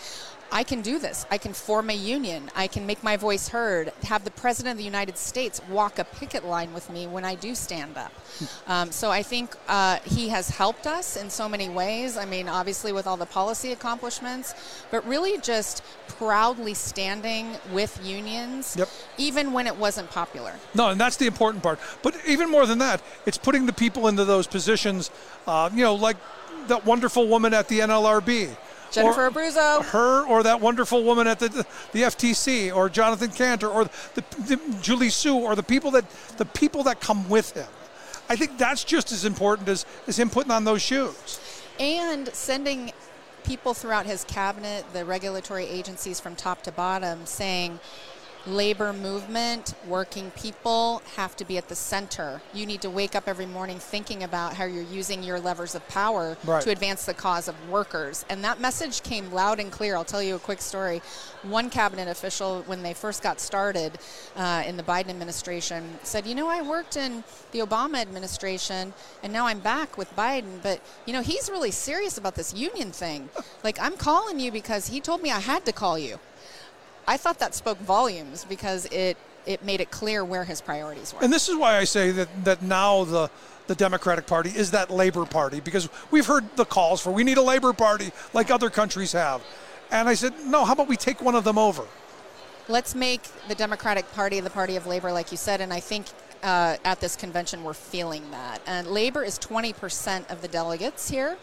[SPEAKER 16] I can do this. I can form a union. I can make my voice heard, have the President of the United States walk a picket line with me when I do stand up. Um, so I think uh, he has helped us in so many ways. I mean, obviously with all the policy accomplishments, but really just proudly standing with unions,
[SPEAKER 11] yep.
[SPEAKER 16] even when it wasn't popular.
[SPEAKER 11] No, and that's the important part. But even more than that, it's putting the people into those positions, uh, you know, like that wonderful woman at the N L R B.
[SPEAKER 16] Jennifer
[SPEAKER 11] or
[SPEAKER 16] Abruzzo.
[SPEAKER 11] Her or that wonderful woman at the the F T C, or Jonathan Cantor, or the, the Julie Su, or the people that the people that come with him. I think that's just as important as, as him putting on those shoes.
[SPEAKER 16] And sending people throughout his cabinet, the regulatory agencies from top to bottom, saying labor movement, working people have to be at the center. You need to wake up every morning thinking about how you're using your levers of power
[SPEAKER 11] right.
[SPEAKER 16] to advance the cause of workers. And that message came loud and clear. I'll tell you a quick story. One cabinet official, when they first got started uh, in the Biden administration, said, you know, I worked in the Obama administration and now I'm back with Biden, but, you know, he's really serious about this union thing. Like, I'm calling you because he told me I had to call you. I thought that spoke volumes because it, it made it clear where his priorities were.
[SPEAKER 11] And this is why I say that, that now the, the Democratic Party is that labor party, because we've heard the calls for we need a labor party like other countries have. And I said, no, how about we take one of them over?
[SPEAKER 16] Let's make the Democratic Party the party of labor, like you said, and I think uh, at this convention we're feeling that. And labor is twenty percent of the delegates here.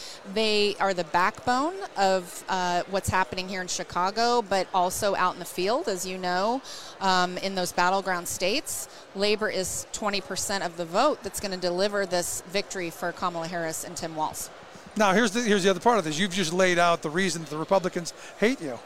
[SPEAKER 16] They are the backbone of uh, what's happening here in Chicago, but also out in the field, as you know, um, in those battleground states. Labor is twenty percent of the vote that's going to deliver this victory for Kamala Harris and Tim Walz.
[SPEAKER 11] Now, here's the, here's the other part of this. You've just laid out the reason that the Republicans hate you.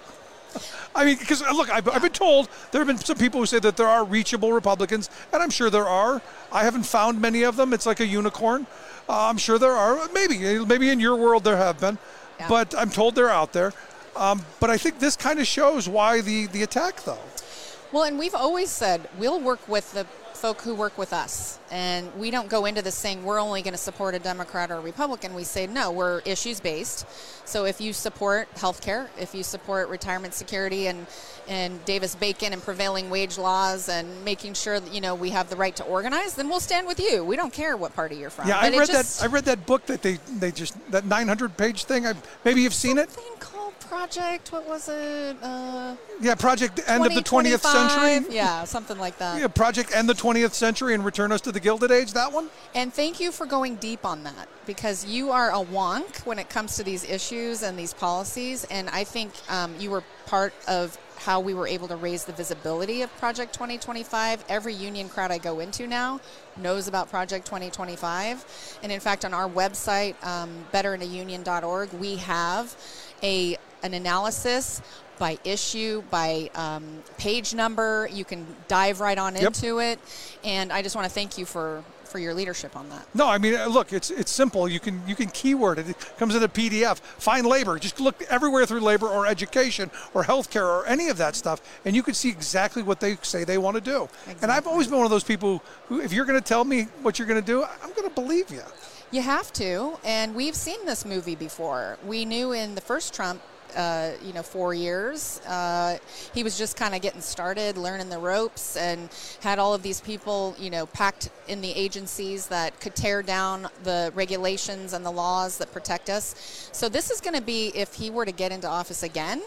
[SPEAKER 11] I mean, because, look, I've, I've been told there have been some people who say that there are reachable Republicans, and I'm sure there are. I haven't found many of them. It's like a unicorn. Uh, I'm sure there are. Maybe. Maybe in your world there have been. Yeah. But I'm told they're out there. Um, but I think this kind of shows why the, the attack, though.
[SPEAKER 16] Well, and we've always said we'll work with the folk who work with us. And we don't go into this saying we're only going to support a Democrat or a Republican. We say, no, we're issues-based. So if you support health care, if you support retirement security and, and Davis-Bacon and prevailing wage laws and making sure that, you know, we have the right to organize, then we'll stand with you. We don't care what party you're from.
[SPEAKER 11] Yeah,
[SPEAKER 16] but
[SPEAKER 11] I read
[SPEAKER 16] just,
[SPEAKER 11] that. I read that book that they they just that nine hundred page thing. I, maybe you've seen it.
[SPEAKER 16] Something called Project. What was it? Uh,
[SPEAKER 11] yeah, Project End of the twentieth Century.
[SPEAKER 16] Yeah, something like that.
[SPEAKER 11] Yeah, Project End the twentieth Century and Return Us to the Gilded Age. That one.
[SPEAKER 16] And thank you for going deep on that, because you are a wonk when it comes to these issues and these policies. And I think um, you were part of how we were able to raise the visibility of Project twenty twenty-five. Every union crowd I go into now knows about Project twenty twenty-five. And in fact, on our website, um, better in a union dot org, we have a an analysis by issue, by um, page number. You can dive right on
[SPEAKER 11] yep.
[SPEAKER 16] into it. And I just want to thank you for for your leadership on that.
[SPEAKER 11] No, I mean, look, it's it's simple. You can you can keyword it. It comes in a P D F. Find labor. Just look everywhere through labor or education or healthcare or any of that stuff, and you can see exactly what they say they want to do. Exactly. And I've always been one of those people who, if you're going to tell me what you're going to do, I'm going to believe you.
[SPEAKER 16] You have to, and we've seen this movie before. We knew in the first Trump Uh, you know, four years. Uh, he was just kind of getting started, learning the ropes, and had all of these people, you know, packed in the agencies that could tear down the regulations and the laws that protect us. So this is going to be, if he were to get into office again,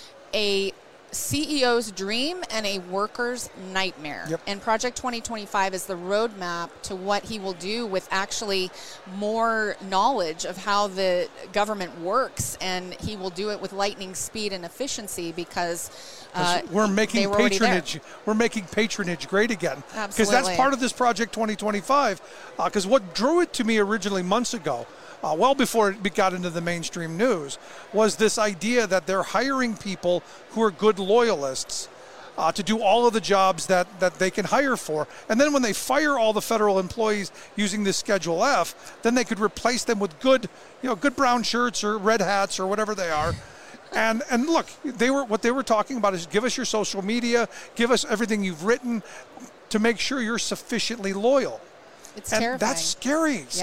[SPEAKER 16] a C E O's dream and a worker's nightmare.
[SPEAKER 11] Yep.
[SPEAKER 16] And Project twenty twenty-five is the roadmap to what he will do with actually more knowledge of how the government works, and he will do it with lightning speed and efficiency because uh,
[SPEAKER 11] we're making
[SPEAKER 16] were
[SPEAKER 11] patronage. We're making patronage great again. Because that's
[SPEAKER 16] Absolutely.
[SPEAKER 11] part of this Project twenty twenty-five. Because uh, what drew it to me originally months ago, Uh, well before it got into the mainstream news, was this idea that they're hiring people who are good loyalists uh, to do all of the jobs that, that they can hire for. And then when they fire all the federal employees using this Schedule F, then they could replace them with good, you know, good brown shirts or red hats or whatever they are. And and look, they were what they were talking about is give us your social media, give us everything you've written to make sure you're sufficiently loyal.
[SPEAKER 16] It's
[SPEAKER 11] and
[SPEAKER 16] terrifying.
[SPEAKER 11] That's scary.
[SPEAKER 16] Yeah.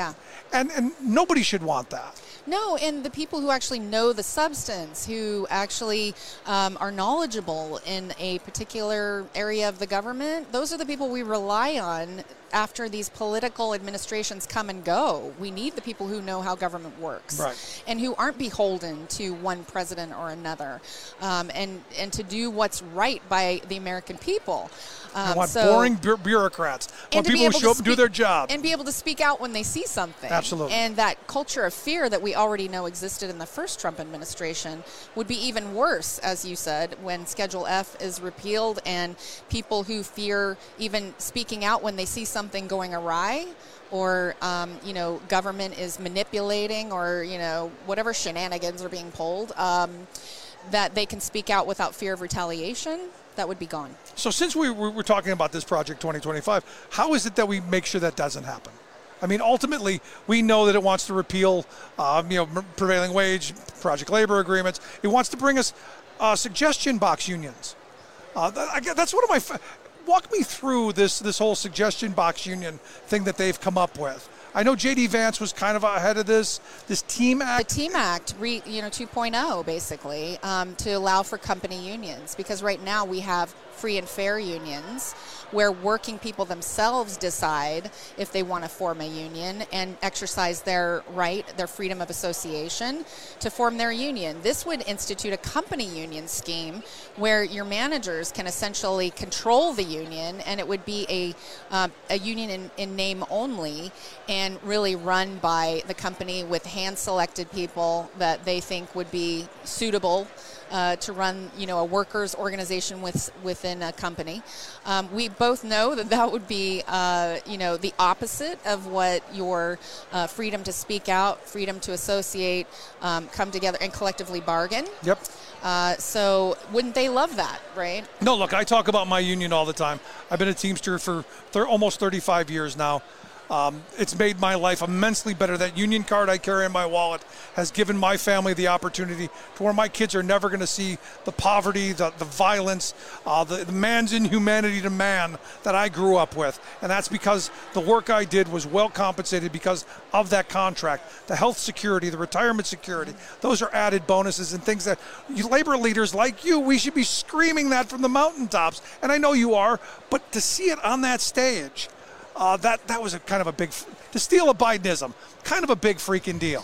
[SPEAKER 11] And, and nobody should want that.
[SPEAKER 16] No, and the people who actually know the substance, who actually um, are knowledgeable in a particular area of the government, those are the people we rely on after these political administrations come and go. We need the people who know how government works,
[SPEAKER 11] right,
[SPEAKER 16] and who aren't beholden to one president or another, um, and, and to do what's right by the American people. Um,
[SPEAKER 11] I want
[SPEAKER 16] so,
[SPEAKER 11] boring bu- bureaucrats. I want
[SPEAKER 16] to be
[SPEAKER 11] people who
[SPEAKER 16] able
[SPEAKER 11] show
[SPEAKER 16] to
[SPEAKER 11] up and do
[SPEAKER 16] speak-
[SPEAKER 11] their job.
[SPEAKER 16] And be able to speak out when they see something.
[SPEAKER 11] Absolutely.
[SPEAKER 16] And that culture of fear that we already know existed in the first Trump administration would be even worse, as you said, when Schedule F is repealed and people who fear even speaking out when they see something going awry, or, um, you know, government is manipulating, or, you know, whatever shenanigans are being pulled, um, that they can speak out without fear of retaliation, that would be gone.
[SPEAKER 11] So since we were we're talking about this Project twenty twenty-five, how is it that we make sure that doesn't happen? I mean, ultimately, we know that it wants to repeal, um, you know, prevailing wage, project labor agreements. It wants to bring us uh, suggestion box unions. Uh, that, I, that's one of my... Fa- walk me through this this whole suggestion box union thing that they've come up with. I know J D Vance was kind of ahead of this, this TEAM Act.
[SPEAKER 16] The TEAM Act, re, you know, two point oh, basically, um, to allow for company unions. Because right now we have free and fair unions where working people themselves decide if they want to form a union and exercise their right, their freedom of association to form their union. This would institute a company union scheme where your managers can essentially control the union, and it would be a, um, a union in, in name only, and really run by the company with hand-selected people that they think would be suitable Uh, to run, you know, a workers' organization with, within a company. Um, we both know that that would be, uh, you know, the opposite of what your uh, freedom to speak out, freedom to associate, um, come together and collectively bargain.
[SPEAKER 11] Yep.
[SPEAKER 16] Uh, so wouldn't they love that, right?
[SPEAKER 11] No, look, I talk about my union all the time. I've been a Teamster for thir- almost thirty-five years now. Um, it's made my life immensely better. That union card I carry in my wallet has given my family the opportunity to where my kids are never going to see the poverty, the, the violence, uh, the, the man's inhumanity to man that I grew up with. And that's because the work I did was well compensated because of that contract. The health security, the retirement security, those are added bonuses and things that you, labor leaders like you, we should be screaming that from the mountaintops. And I know you are, but to see it on that stage, Uh, that that was a kind of a big, to steal a Bidenism, kind of a big freaking deal.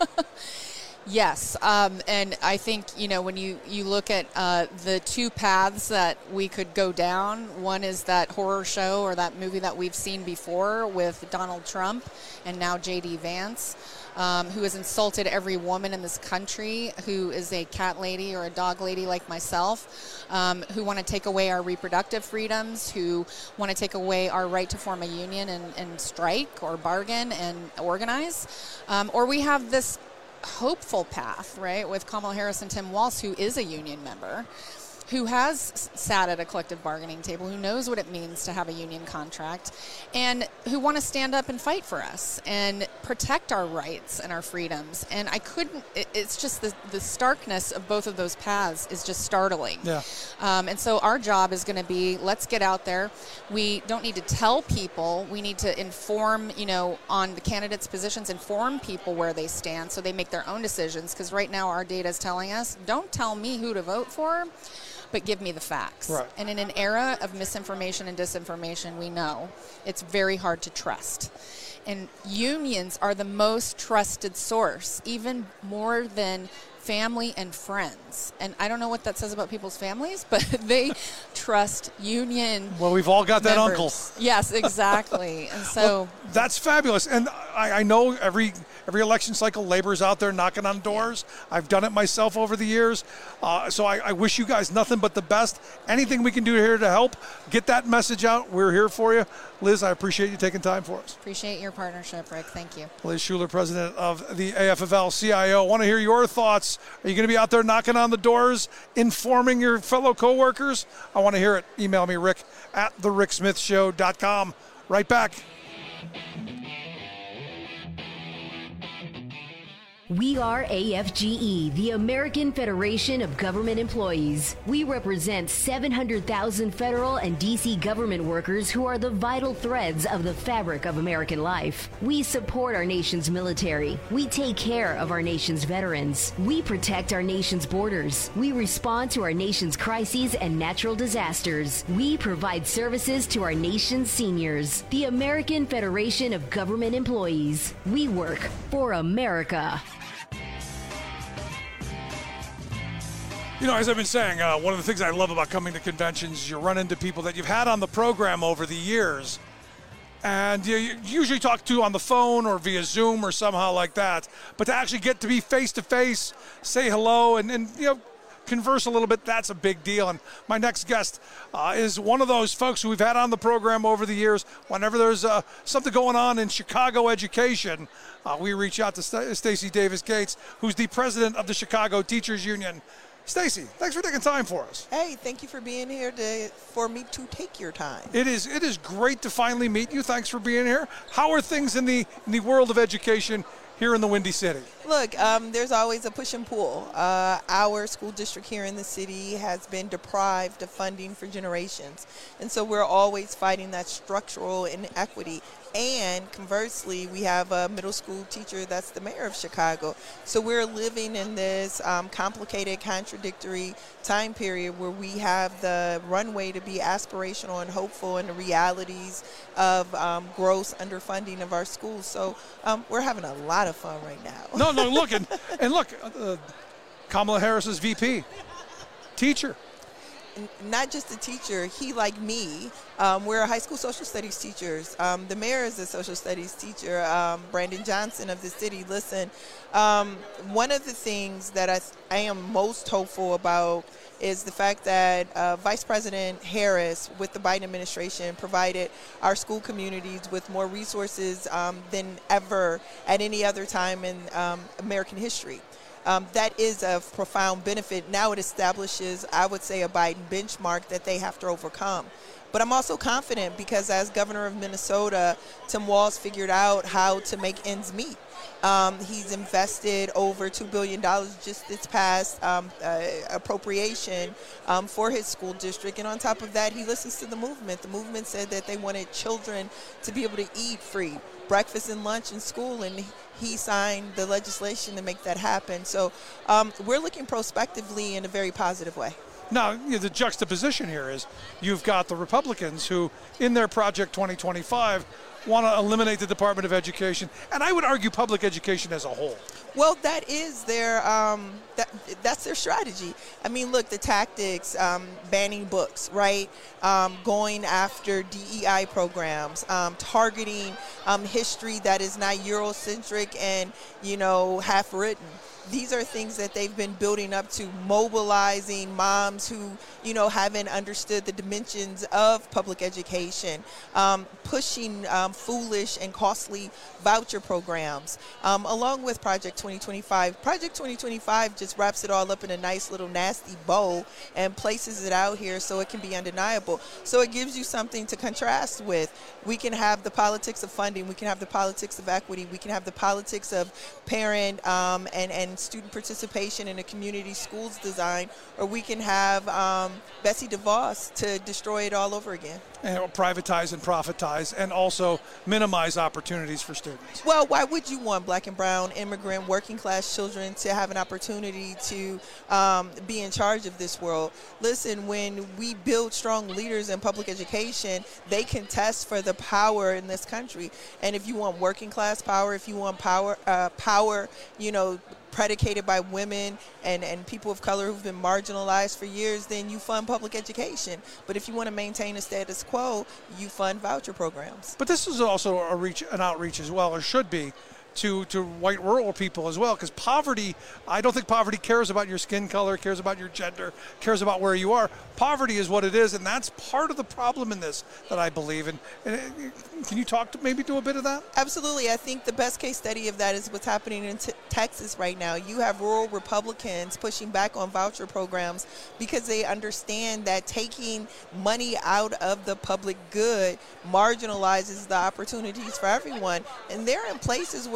[SPEAKER 16] Yes, um, and I think, you know, when you, you look at uh, the two paths that we could go down, one is that horror show or that movie that we've seen before with Donald Trump and now J D Vance, um, who has insulted every woman in this country who is a cat lady or a dog lady like myself, um, who want to take away our reproductive freedoms, who want to take away our right to form a union and, and strike or bargain and organize. Um, or we have this hopeful path, right, with Kamala Harris and Tim Walz, who is a union member, who has sat at a collective bargaining table, who knows what it means to have a union contract, and who want to stand up and fight for us and protect our rights and our freedoms. And I couldn't, it, it's just the, the starkness of both of those paths is just startling.
[SPEAKER 11] Yeah.
[SPEAKER 16] Um, and so our job is going to be, let's get out there. We don't need to tell people. We need to inform, you know, on the candidates' positions, inform people where they stand so they make their own decisions. Because right now our data is telling us, don't tell me who to vote for, but give me the facts.
[SPEAKER 11] Right.
[SPEAKER 16] And in an era of misinformation and disinformation, we know it's very hard to trust. And unions are the most trusted source, even more than family and friends. And I don't know what that says about people's families, but they trust union
[SPEAKER 11] Well, we've all got that
[SPEAKER 16] members.
[SPEAKER 11] uncle.
[SPEAKER 16] Yes, exactly. And so
[SPEAKER 11] Well, that's fabulous. And I, I know every every election cycle, labor's out there knocking on doors. Yeah. I've done it myself over the years. Uh, so I, I wish you guys nothing but the best. Anything we can do here to help get that message out, we're here for you. Liz, I appreciate you taking time for us.
[SPEAKER 16] Appreciate your partnership, Rick. Thank you.
[SPEAKER 11] Liz Schuler, president of the A F F L C I O. Want to hear your thoughts. Are you going to be out there knocking on the doors, informing your fellow coworkers? I want to hear it. Email me, Rick, at the rick smith show dot com. Right back.
[SPEAKER 17] We are A F G E, the American Federation of Government Employees. We represent seven hundred thousand federal and D C government workers who are the vital threads of the fabric of American life. We support our nation's military. We take care of our nation's veterans. We protect our nation's borders. We respond to our nation's crises and natural disasters. We provide services to our nation's seniors. The American Federation of Government Employees. We work for America.
[SPEAKER 11] You know, as I've been saying, uh, one of the things I love about coming to conventions is you run into people that you've had on the program over the years, and you, you usually talk to on the phone or via Zoom or somehow like that. But to actually get to be face-to-face, say hello, and, and you know, converse a little bit, that's a big deal. And my next guest uh, is one of those folks who we've had on the program over the years. Whenever there's uh, something going on in Chicago education, uh, we reach out to St- Stacey Davis Gates, who's the president of the Chicago Teachers Union. Stacey, thanks for taking time for us.
[SPEAKER 18] Hey, thank you for being here to for me to take your time.
[SPEAKER 11] It is it is great to finally meet you. Thanks for being here. How are things in the in the world of education here in the Windy City?
[SPEAKER 18] Look, um, there's always a push and pull. Uh, our school district here in the city has been deprived of funding for generations. And so we're always fighting that structural inequity. And conversely, we have a middle school teacher that's the mayor of Chicago. So we're living in this um, complicated, contradictory time period where we have the runway to be aspirational and hopeful in the realities of um, gross underfunding of our schools. So um, we're having a lot of fun right now.
[SPEAKER 11] No, no, look, and, and look, uh, Kamala Harris's V P, teacher.
[SPEAKER 18] Not just a teacher, he like me, um, we're high school social studies teachers. Um, the mayor is a social studies teacher, um, Brandon Johnson of the city. Listen, um, one of the things that I, I am most hopeful about is the fact that uh, Vice President Harris with the Biden administration provided our school communities with more resources um, than ever at any other time in um, American history. Um, that is of profound benefit. Now it establishes, I would say, a Biden benchmark that they have to overcome. But I'm also confident because as governor of Minnesota, Tim Walz figured out how to make ends meet. Um, he's invested over two billion dollars just this past um, uh, appropriation um, for his school district. And on top of that, he listens to the movement. The movement said that they wanted children to be able to eat free, breakfast and lunch in school, and he signed the legislation to make that happen. So um, we're looking prospectively in a very positive way.
[SPEAKER 11] Now, you know, the juxtaposition here is you've got the Republicans who, in their Project twenty twenty-five, want to eliminate the Department of Education, and I would argue public education as a whole.
[SPEAKER 18] Well, that is their um, that that's their strategy. I mean, look, the tactics, um, banning books, right? Um, going after D E I programs, um, targeting um, history that is not Eurocentric and, you know, half written. These are things that they've been building up to, mobilizing moms who, you know, haven't understood the dimensions of public education, um, pushing um, foolish and costly voucher programs, um, along with Project twenty twenty-five. Project twenty twenty-five just wraps it all up in a nice little nasty bow and places it out here so it can be undeniable. So it gives you something to contrast with. We can have the politics of funding. We can have the politics of equity. We can have the politics of parent um, and, and student participation in a community schools design, or we can have um, Betsy DeVos to destroy it all over again.
[SPEAKER 11] And privatize and profitize and also minimize opportunities for students.
[SPEAKER 18] Well, why would you want black and brown, immigrant, working class children to have an opportunity to um, be in charge of this world? Listen, when we build strong leaders in public education, they contest for the power in this country. And if you want working class power, if you want power, uh, power, you know, predicated by women and, and people of color who've been marginalized for years, then you fund public education. But if you want to maintain a status quo, you fund voucher programs.
[SPEAKER 11] But this is also a reach, an outreach as well, or should be, to, to white rural people as well, because poverty, I don't think poverty cares about your skin color, cares about your gender, cares about where you are. Poverty is what it is, and that's part of the problem in this that I believe in. And it, can you talk to maybe do a bit of that?
[SPEAKER 18] Absolutely. I think the best case study of that is what's happening in t- Texas right now. You have rural Republicans pushing back on voucher programs because they understand that taking money out of the public good marginalizes the opportunities for everyone. And they're in places where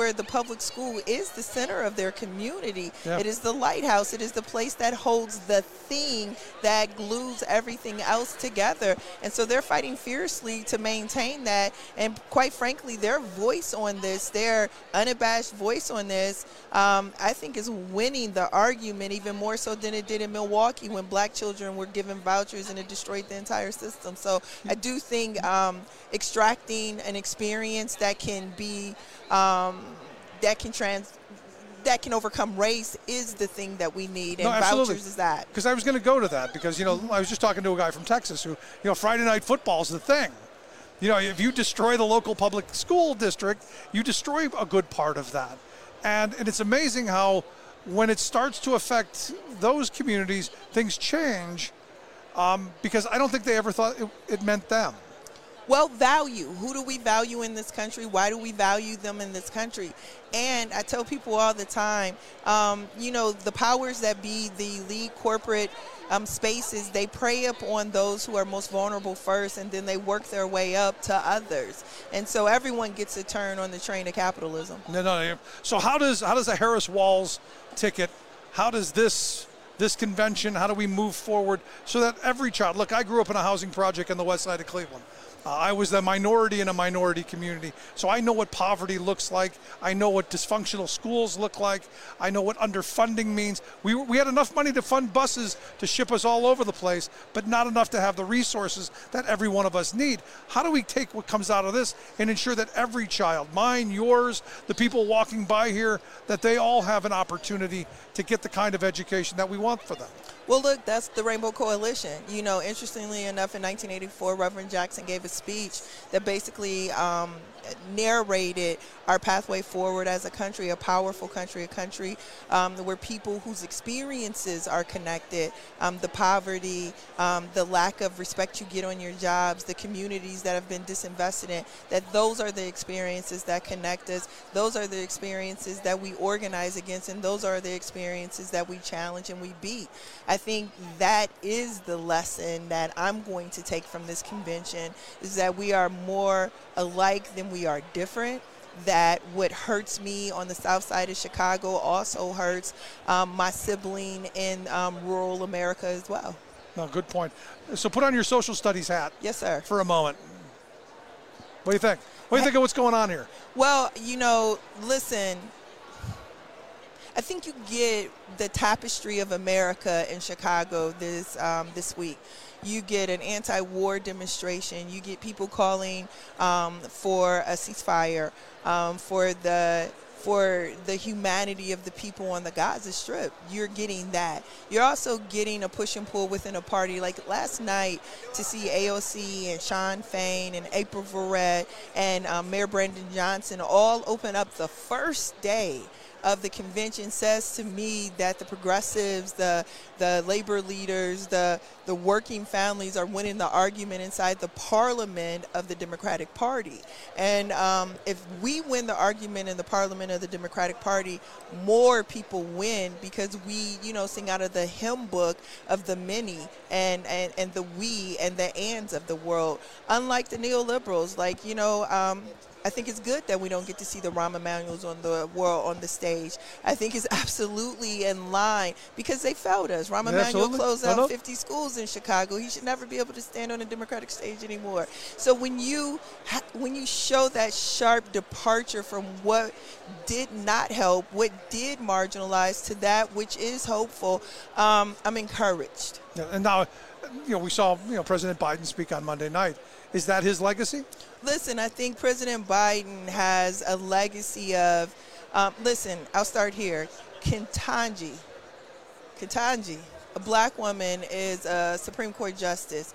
[SPEAKER 18] where the public school is the center of their community.
[SPEAKER 11] Yeah.
[SPEAKER 18] It is the lighthouse. It is the place that holds the thing that glues everything else together. And so they're fighting fiercely to maintain that. And quite frankly, their voice on this, their unabashed voice on this, um, I think is winning the argument even more so than it did in Milwaukee when black children were given vouchers and it destroyed the entire system. So I do think um, extracting an experience that can be, um, that can trans, that can overcome race is the thing that we need, and
[SPEAKER 11] no,
[SPEAKER 18] vouchers is that.
[SPEAKER 11] Because I was going to go to that because, you know, I was just talking to a guy from Texas who, you know, Friday night football is the thing. You know, if you destroy the local public school district, you destroy a good part of that. And, and it's amazing how when it starts to affect those communities, things change um, because I don't think they ever thought it, it meant them.
[SPEAKER 18] Well, value. Who do we value in this country? Why do we value them in this country? And I tell people all the time, um, you know, the powers that be, the lead corporate um, spaces, they prey up on those who are most vulnerable first, and then they work their way up to others. And so everyone gets a turn on the train of capitalism.
[SPEAKER 11] No, no. So how does how does the Harris Walls ticket, how does this this convention, how do we move forward so that every child, look, I grew up in a housing project in the west side of Cleveland. Uh, I was the minority in a minority community, so I know what poverty looks like. I know what dysfunctional schools look like. I know what underfunding means. We, we had enough money to fund buses to ship us all over the place, but not enough to have the resources that every one of us need. How do we take what comes out of this and ensure that every child, mine, yours, the people walking by here, that they all have an opportunity to get the kind of education that we want for them?
[SPEAKER 18] Well, look, that's the Rainbow Coalition. You know, interestingly enough, in nineteen eighty-four, Reverend Jackson gave a speech that basically um, narrated our pathway forward as a country, a powerful country, a country um, where people whose experiences are connected, um, the poverty, um, the lack of respect you get on your jobs, the communities that have been disinvested in, that those are the experiences that connect us. Those are the experiences that we organize against, and those are the experiences that we challenge and we beat. I think that is the lesson that I'm going to take from this convention, is that we are more alike than we are different, that what hurts me on the south side of Chicago also hurts um, my sibling in um, rural America as well.
[SPEAKER 11] No, good point. So put on your social studies hat.
[SPEAKER 18] Yes, sir.
[SPEAKER 11] For a moment. What do you think? What do you think of what's going on here?
[SPEAKER 18] Well, you know, listen, I think you get the tapestry of America in Chicago this um, this week. You get an anti-war demonstration. You get people calling um, for a ceasefire, um, for the for the humanity of the people on the Gaza Strip. You're getting that. You're also getting a push and pull within a party. Like last night, to see A O C and Sean Fain and April Verrett and um, Mayor Brandon Johnson all open up the first day of the convention says to me that the progressives, the the labor leaders, the the working families are winning the argument inside the parliament of the Democratic Party. And um, if we win the argument in the parliament of the Democratic Party, more people win, because we, you know, sing out of the hymn book of the many and, and, and the we and the ands of the world. Unlike the neoliberals, like, you know, um, I think it's good that we don't get to see the Rahm Emanuels on the world on the stage. I think it's absolutely in line because they failed us. Rahm
[SPEAKER 11] Yeah,
[SPEAKER 18] Emanuel
[SPEAKER 11] absolutely.
[SPEAKER 18] closed
[SPEAKER 11] No,
[SPEAKER 18] out
[SPEAKER 11] no.
[SPEAKER 18] fifty schools in Chicago. He should never be able to stand on a Democratic stage anymore. So when you ha- when you show that sharp departure from what did not help, what did marginalize, to that which is hopeful, um, I'm encouraged.
[SPEAKER 11] Yeah, and now, you know, we saw, you know, President Biden speak on Monday night. Is that his legacy?
[SPEAKER 18] Listen, I think President Biden has a legacy of, um, listen, I'll start here. Ketanji, Ketanji, a black woman, is a Supreme Court justice.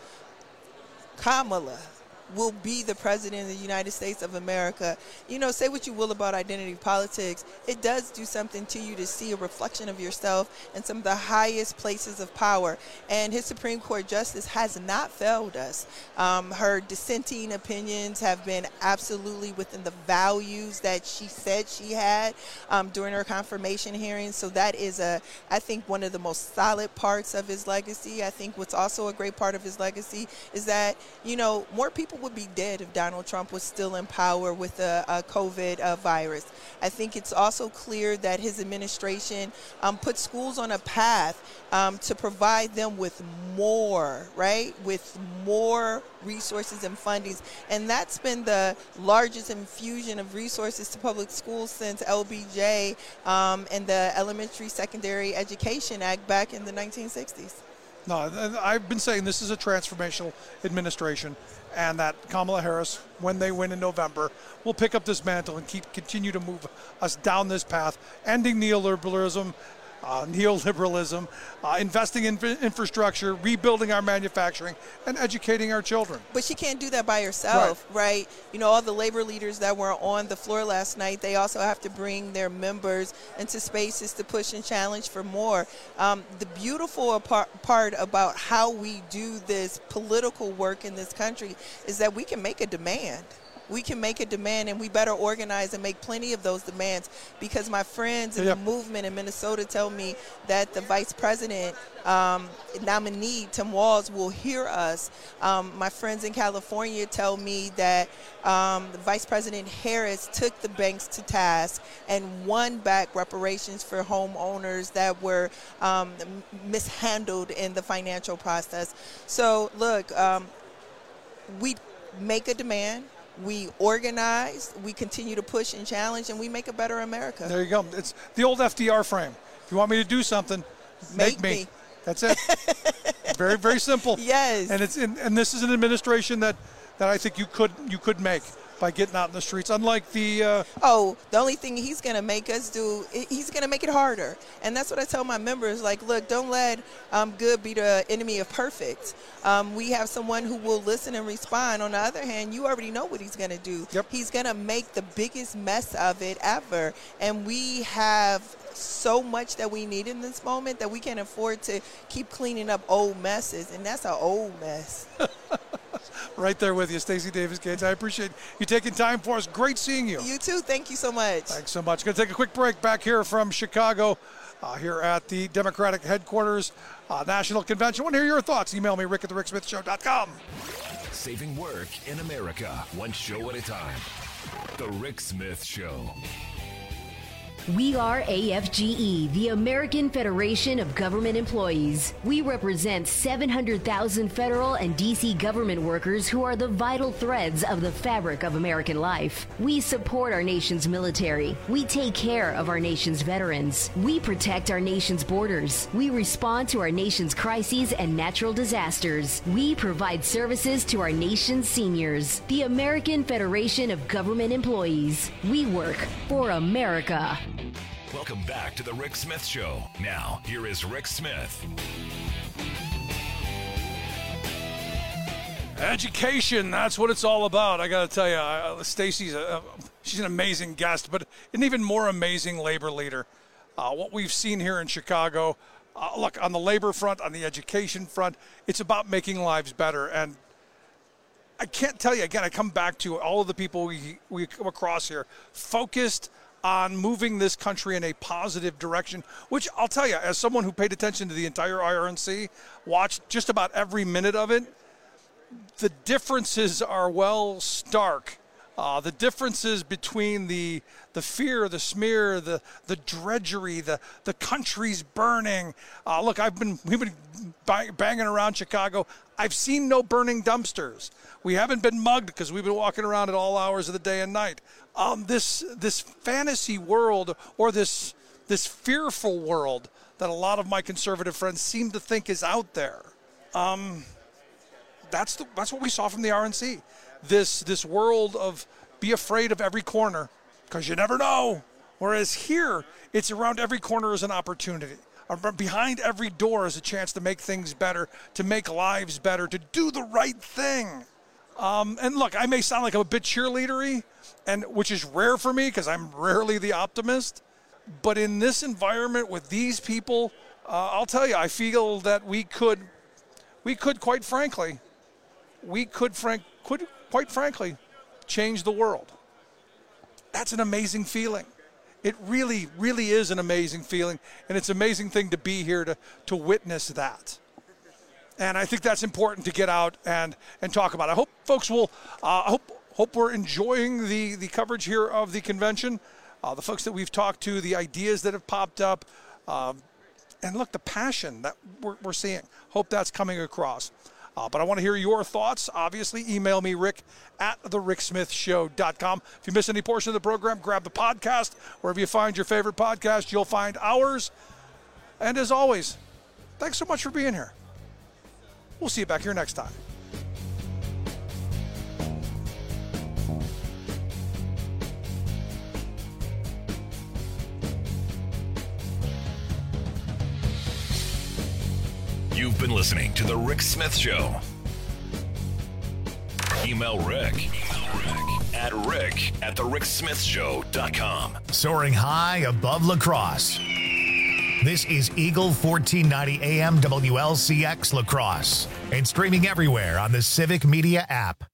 [SPEAKER 18] Kamala will be the president of the United States of America. You know, say what you will about identity politics, it does do something to you to see a reflection of yourself in some of the highest places of power. And his Supreme Court justice has not failed us. Um, her dissenting opinions have been absolutely within the values that she said she had um, during her confirmation hearing. So that is, a, I think, one of the most solid parts of his legacy. I think what's also a great part of his legacy is that, you know, more people world would be dead if Donald Trump was still in power with the uh, COVID uh, virus. I think it's also clear that his administration um, put schools on a path um, to provide them with more, right, with more resources and fundings. And that's been the largest infusion of resources to public schools since L B J um, and the Elementary Secondary Education Act back in the nineteen sixties.
[SPEAKER 11] No, I've been saying this is a transformational administration, and that Kamala Harris, when they win in November, will pick up this mantle and keep continue to move us down this path, ending neoliberalism, uh, neoliberalism, uh, investing in infrastructure, rebuilding our manufacturing, and educating our children.
[SPEAKER 18] But she can't do that by herself, right. right? You know, all the labor leaders that were on the floor last night, they also have to bring their members into spaces to push and challenge for more. Um, the beautiful part, part about how we do this political work in this country is that we can make a demand. We can make a demand, and we better organize and make plenty of those demands, because my friends in yep. the movement in Minnesota tell me that the vice president um, nominee, Tim Walz, will hear us. Um, my friends in California tell me that um, Vice President Harris took the banks to task and won back reparations for homeowners that were um, mishandled in the financial process. So, look, um, we make a demand. We organize, we continue to push and challenge, and we make a better America.
[SPEAKER 11] There you go. It's the old F D R frame. If you want me to do something, make, make me. me. That's it. Very, very simple.
[SPEAKER 18] Yes.
[SPEAKER 11] And it's in, and this is an administration that, that I think you could you could make by getting out in the streets. Unlike the uh,
[SPEAKER 18] oh, the only thing he's going to make us do, he's going to make it harder. And that's what I tell my members. Like, look, don't let um, good be the enemy of perfect. Um, we have someone who will listen and respond. On the other hand, you already know what he's going to do.
[SPEAKER 11] Yep.
[SPEAKER 18] He's going to make the biggest mess of it ever. And we have so much that we need in this moment that we can't afford to keep cleaning up old messes. And that's an old mess.
[SPEAKER 11] Right there with you, Stacey Davis Gates. I appreciate you taking time for us. Great seeing you.
[SPEAKER 18] You too. Thank you so much.
[SPEAKER 11] Thanks so much. Going to take a quick break back here from Chicago, uh, here at the Democratic headquarters uh, National Convention. I want to hear your thoughts. Email me, rick at the rick smith show dot com.
[SPEAKER 10] Saving work in America, one show at a time. The Rick Smith Show.
[SPEAKER 17] We are A F G E, the American Federation of Government Employees. We represent seven hundred thousand federal and D C government workers who are the vital threads of the fabric of American life. We support our nation's military. We take care of our nation's veterans. We protect our nation's borders. We respond to our nation's crises and natural disasters. We provide services to our nation's seniors. The American Federation of Government Employees. We work for America.
[SPEAKER 10] Welcome back to the Rick Smith Show. Now, here is Rick Smith.
[SPEAKER 11] Education, that's what it's all about. I got to tell you, uh, Stacey's a, she's an amazing guest, but an even more amazing labor leader. Uh, what we've seen here in Chicago, uh, look, on the labor front, on the education front, it's about making lives better. And I can't tell you, again, I come back to all of the people we, we come across here, focused on moving this country in a positive direction, which I'll tell you, as someone who paid attention to the entire I R N C, watched just about every minute of it, the differences are, well, stark. Uh, the differences between the the fear, the smear, the the drudgery, the the country's burning. Uh, look, I've been we've been banging around Chicago. I've seen no burning dumpsters. We haven't been mugged because we've been walking around at all hours of the day and night. Um, this this fantasy world, or this this fearful world that a lot of my conservative friends seem to think is out there. Um, that's the, that's what we saw from the R N C. This this world of be afraid of every corner because you never know. Whereas here, it's around every corner is an opportunity. Behind every door is a chance to make things better, to make lives better, to do the right thing. Um, and look, I may sound like I'm a bit cheerleadery, and which is rare for me because I'm rarely the optimist. But in this environment with these people, uh, I'll tell you, I feel that we could, we could quite frankly, we could, frank, could quite frankly, change the world. That's an amazing feeling. It really, really is an amazing feeling, and it's an amazing thing to be here to, to witness that. And I think that's important to get out and, and talk about. I hope folks will, uh, hope hope we're enjoying the, the coverage here of the convention, uh, the folks that we've talked to, the ideas that have popped up, um, and look, the passion that we're, we're seeing. Hope that's coming across. Uh, but I want to hear your thoughts. Obviously, email me, Rick, at the rick smith show dot com. If you miss any portion of the program, grab the podcast. Wherever you find your favorite podcast, you'll find ours. And as always, thanks so much for being here. We'll see you back here next time.
[SPEAKER 10] You've been listening to The Rick Smith Show. Email Rick, Email Rick at rick at the rick smith show dot com.
[SPEAKER 1] Soaring high above La Crosse. This is Eagle fourteen ninety A M W L C X La Crosse and streaming everywhere on the Civic Media app.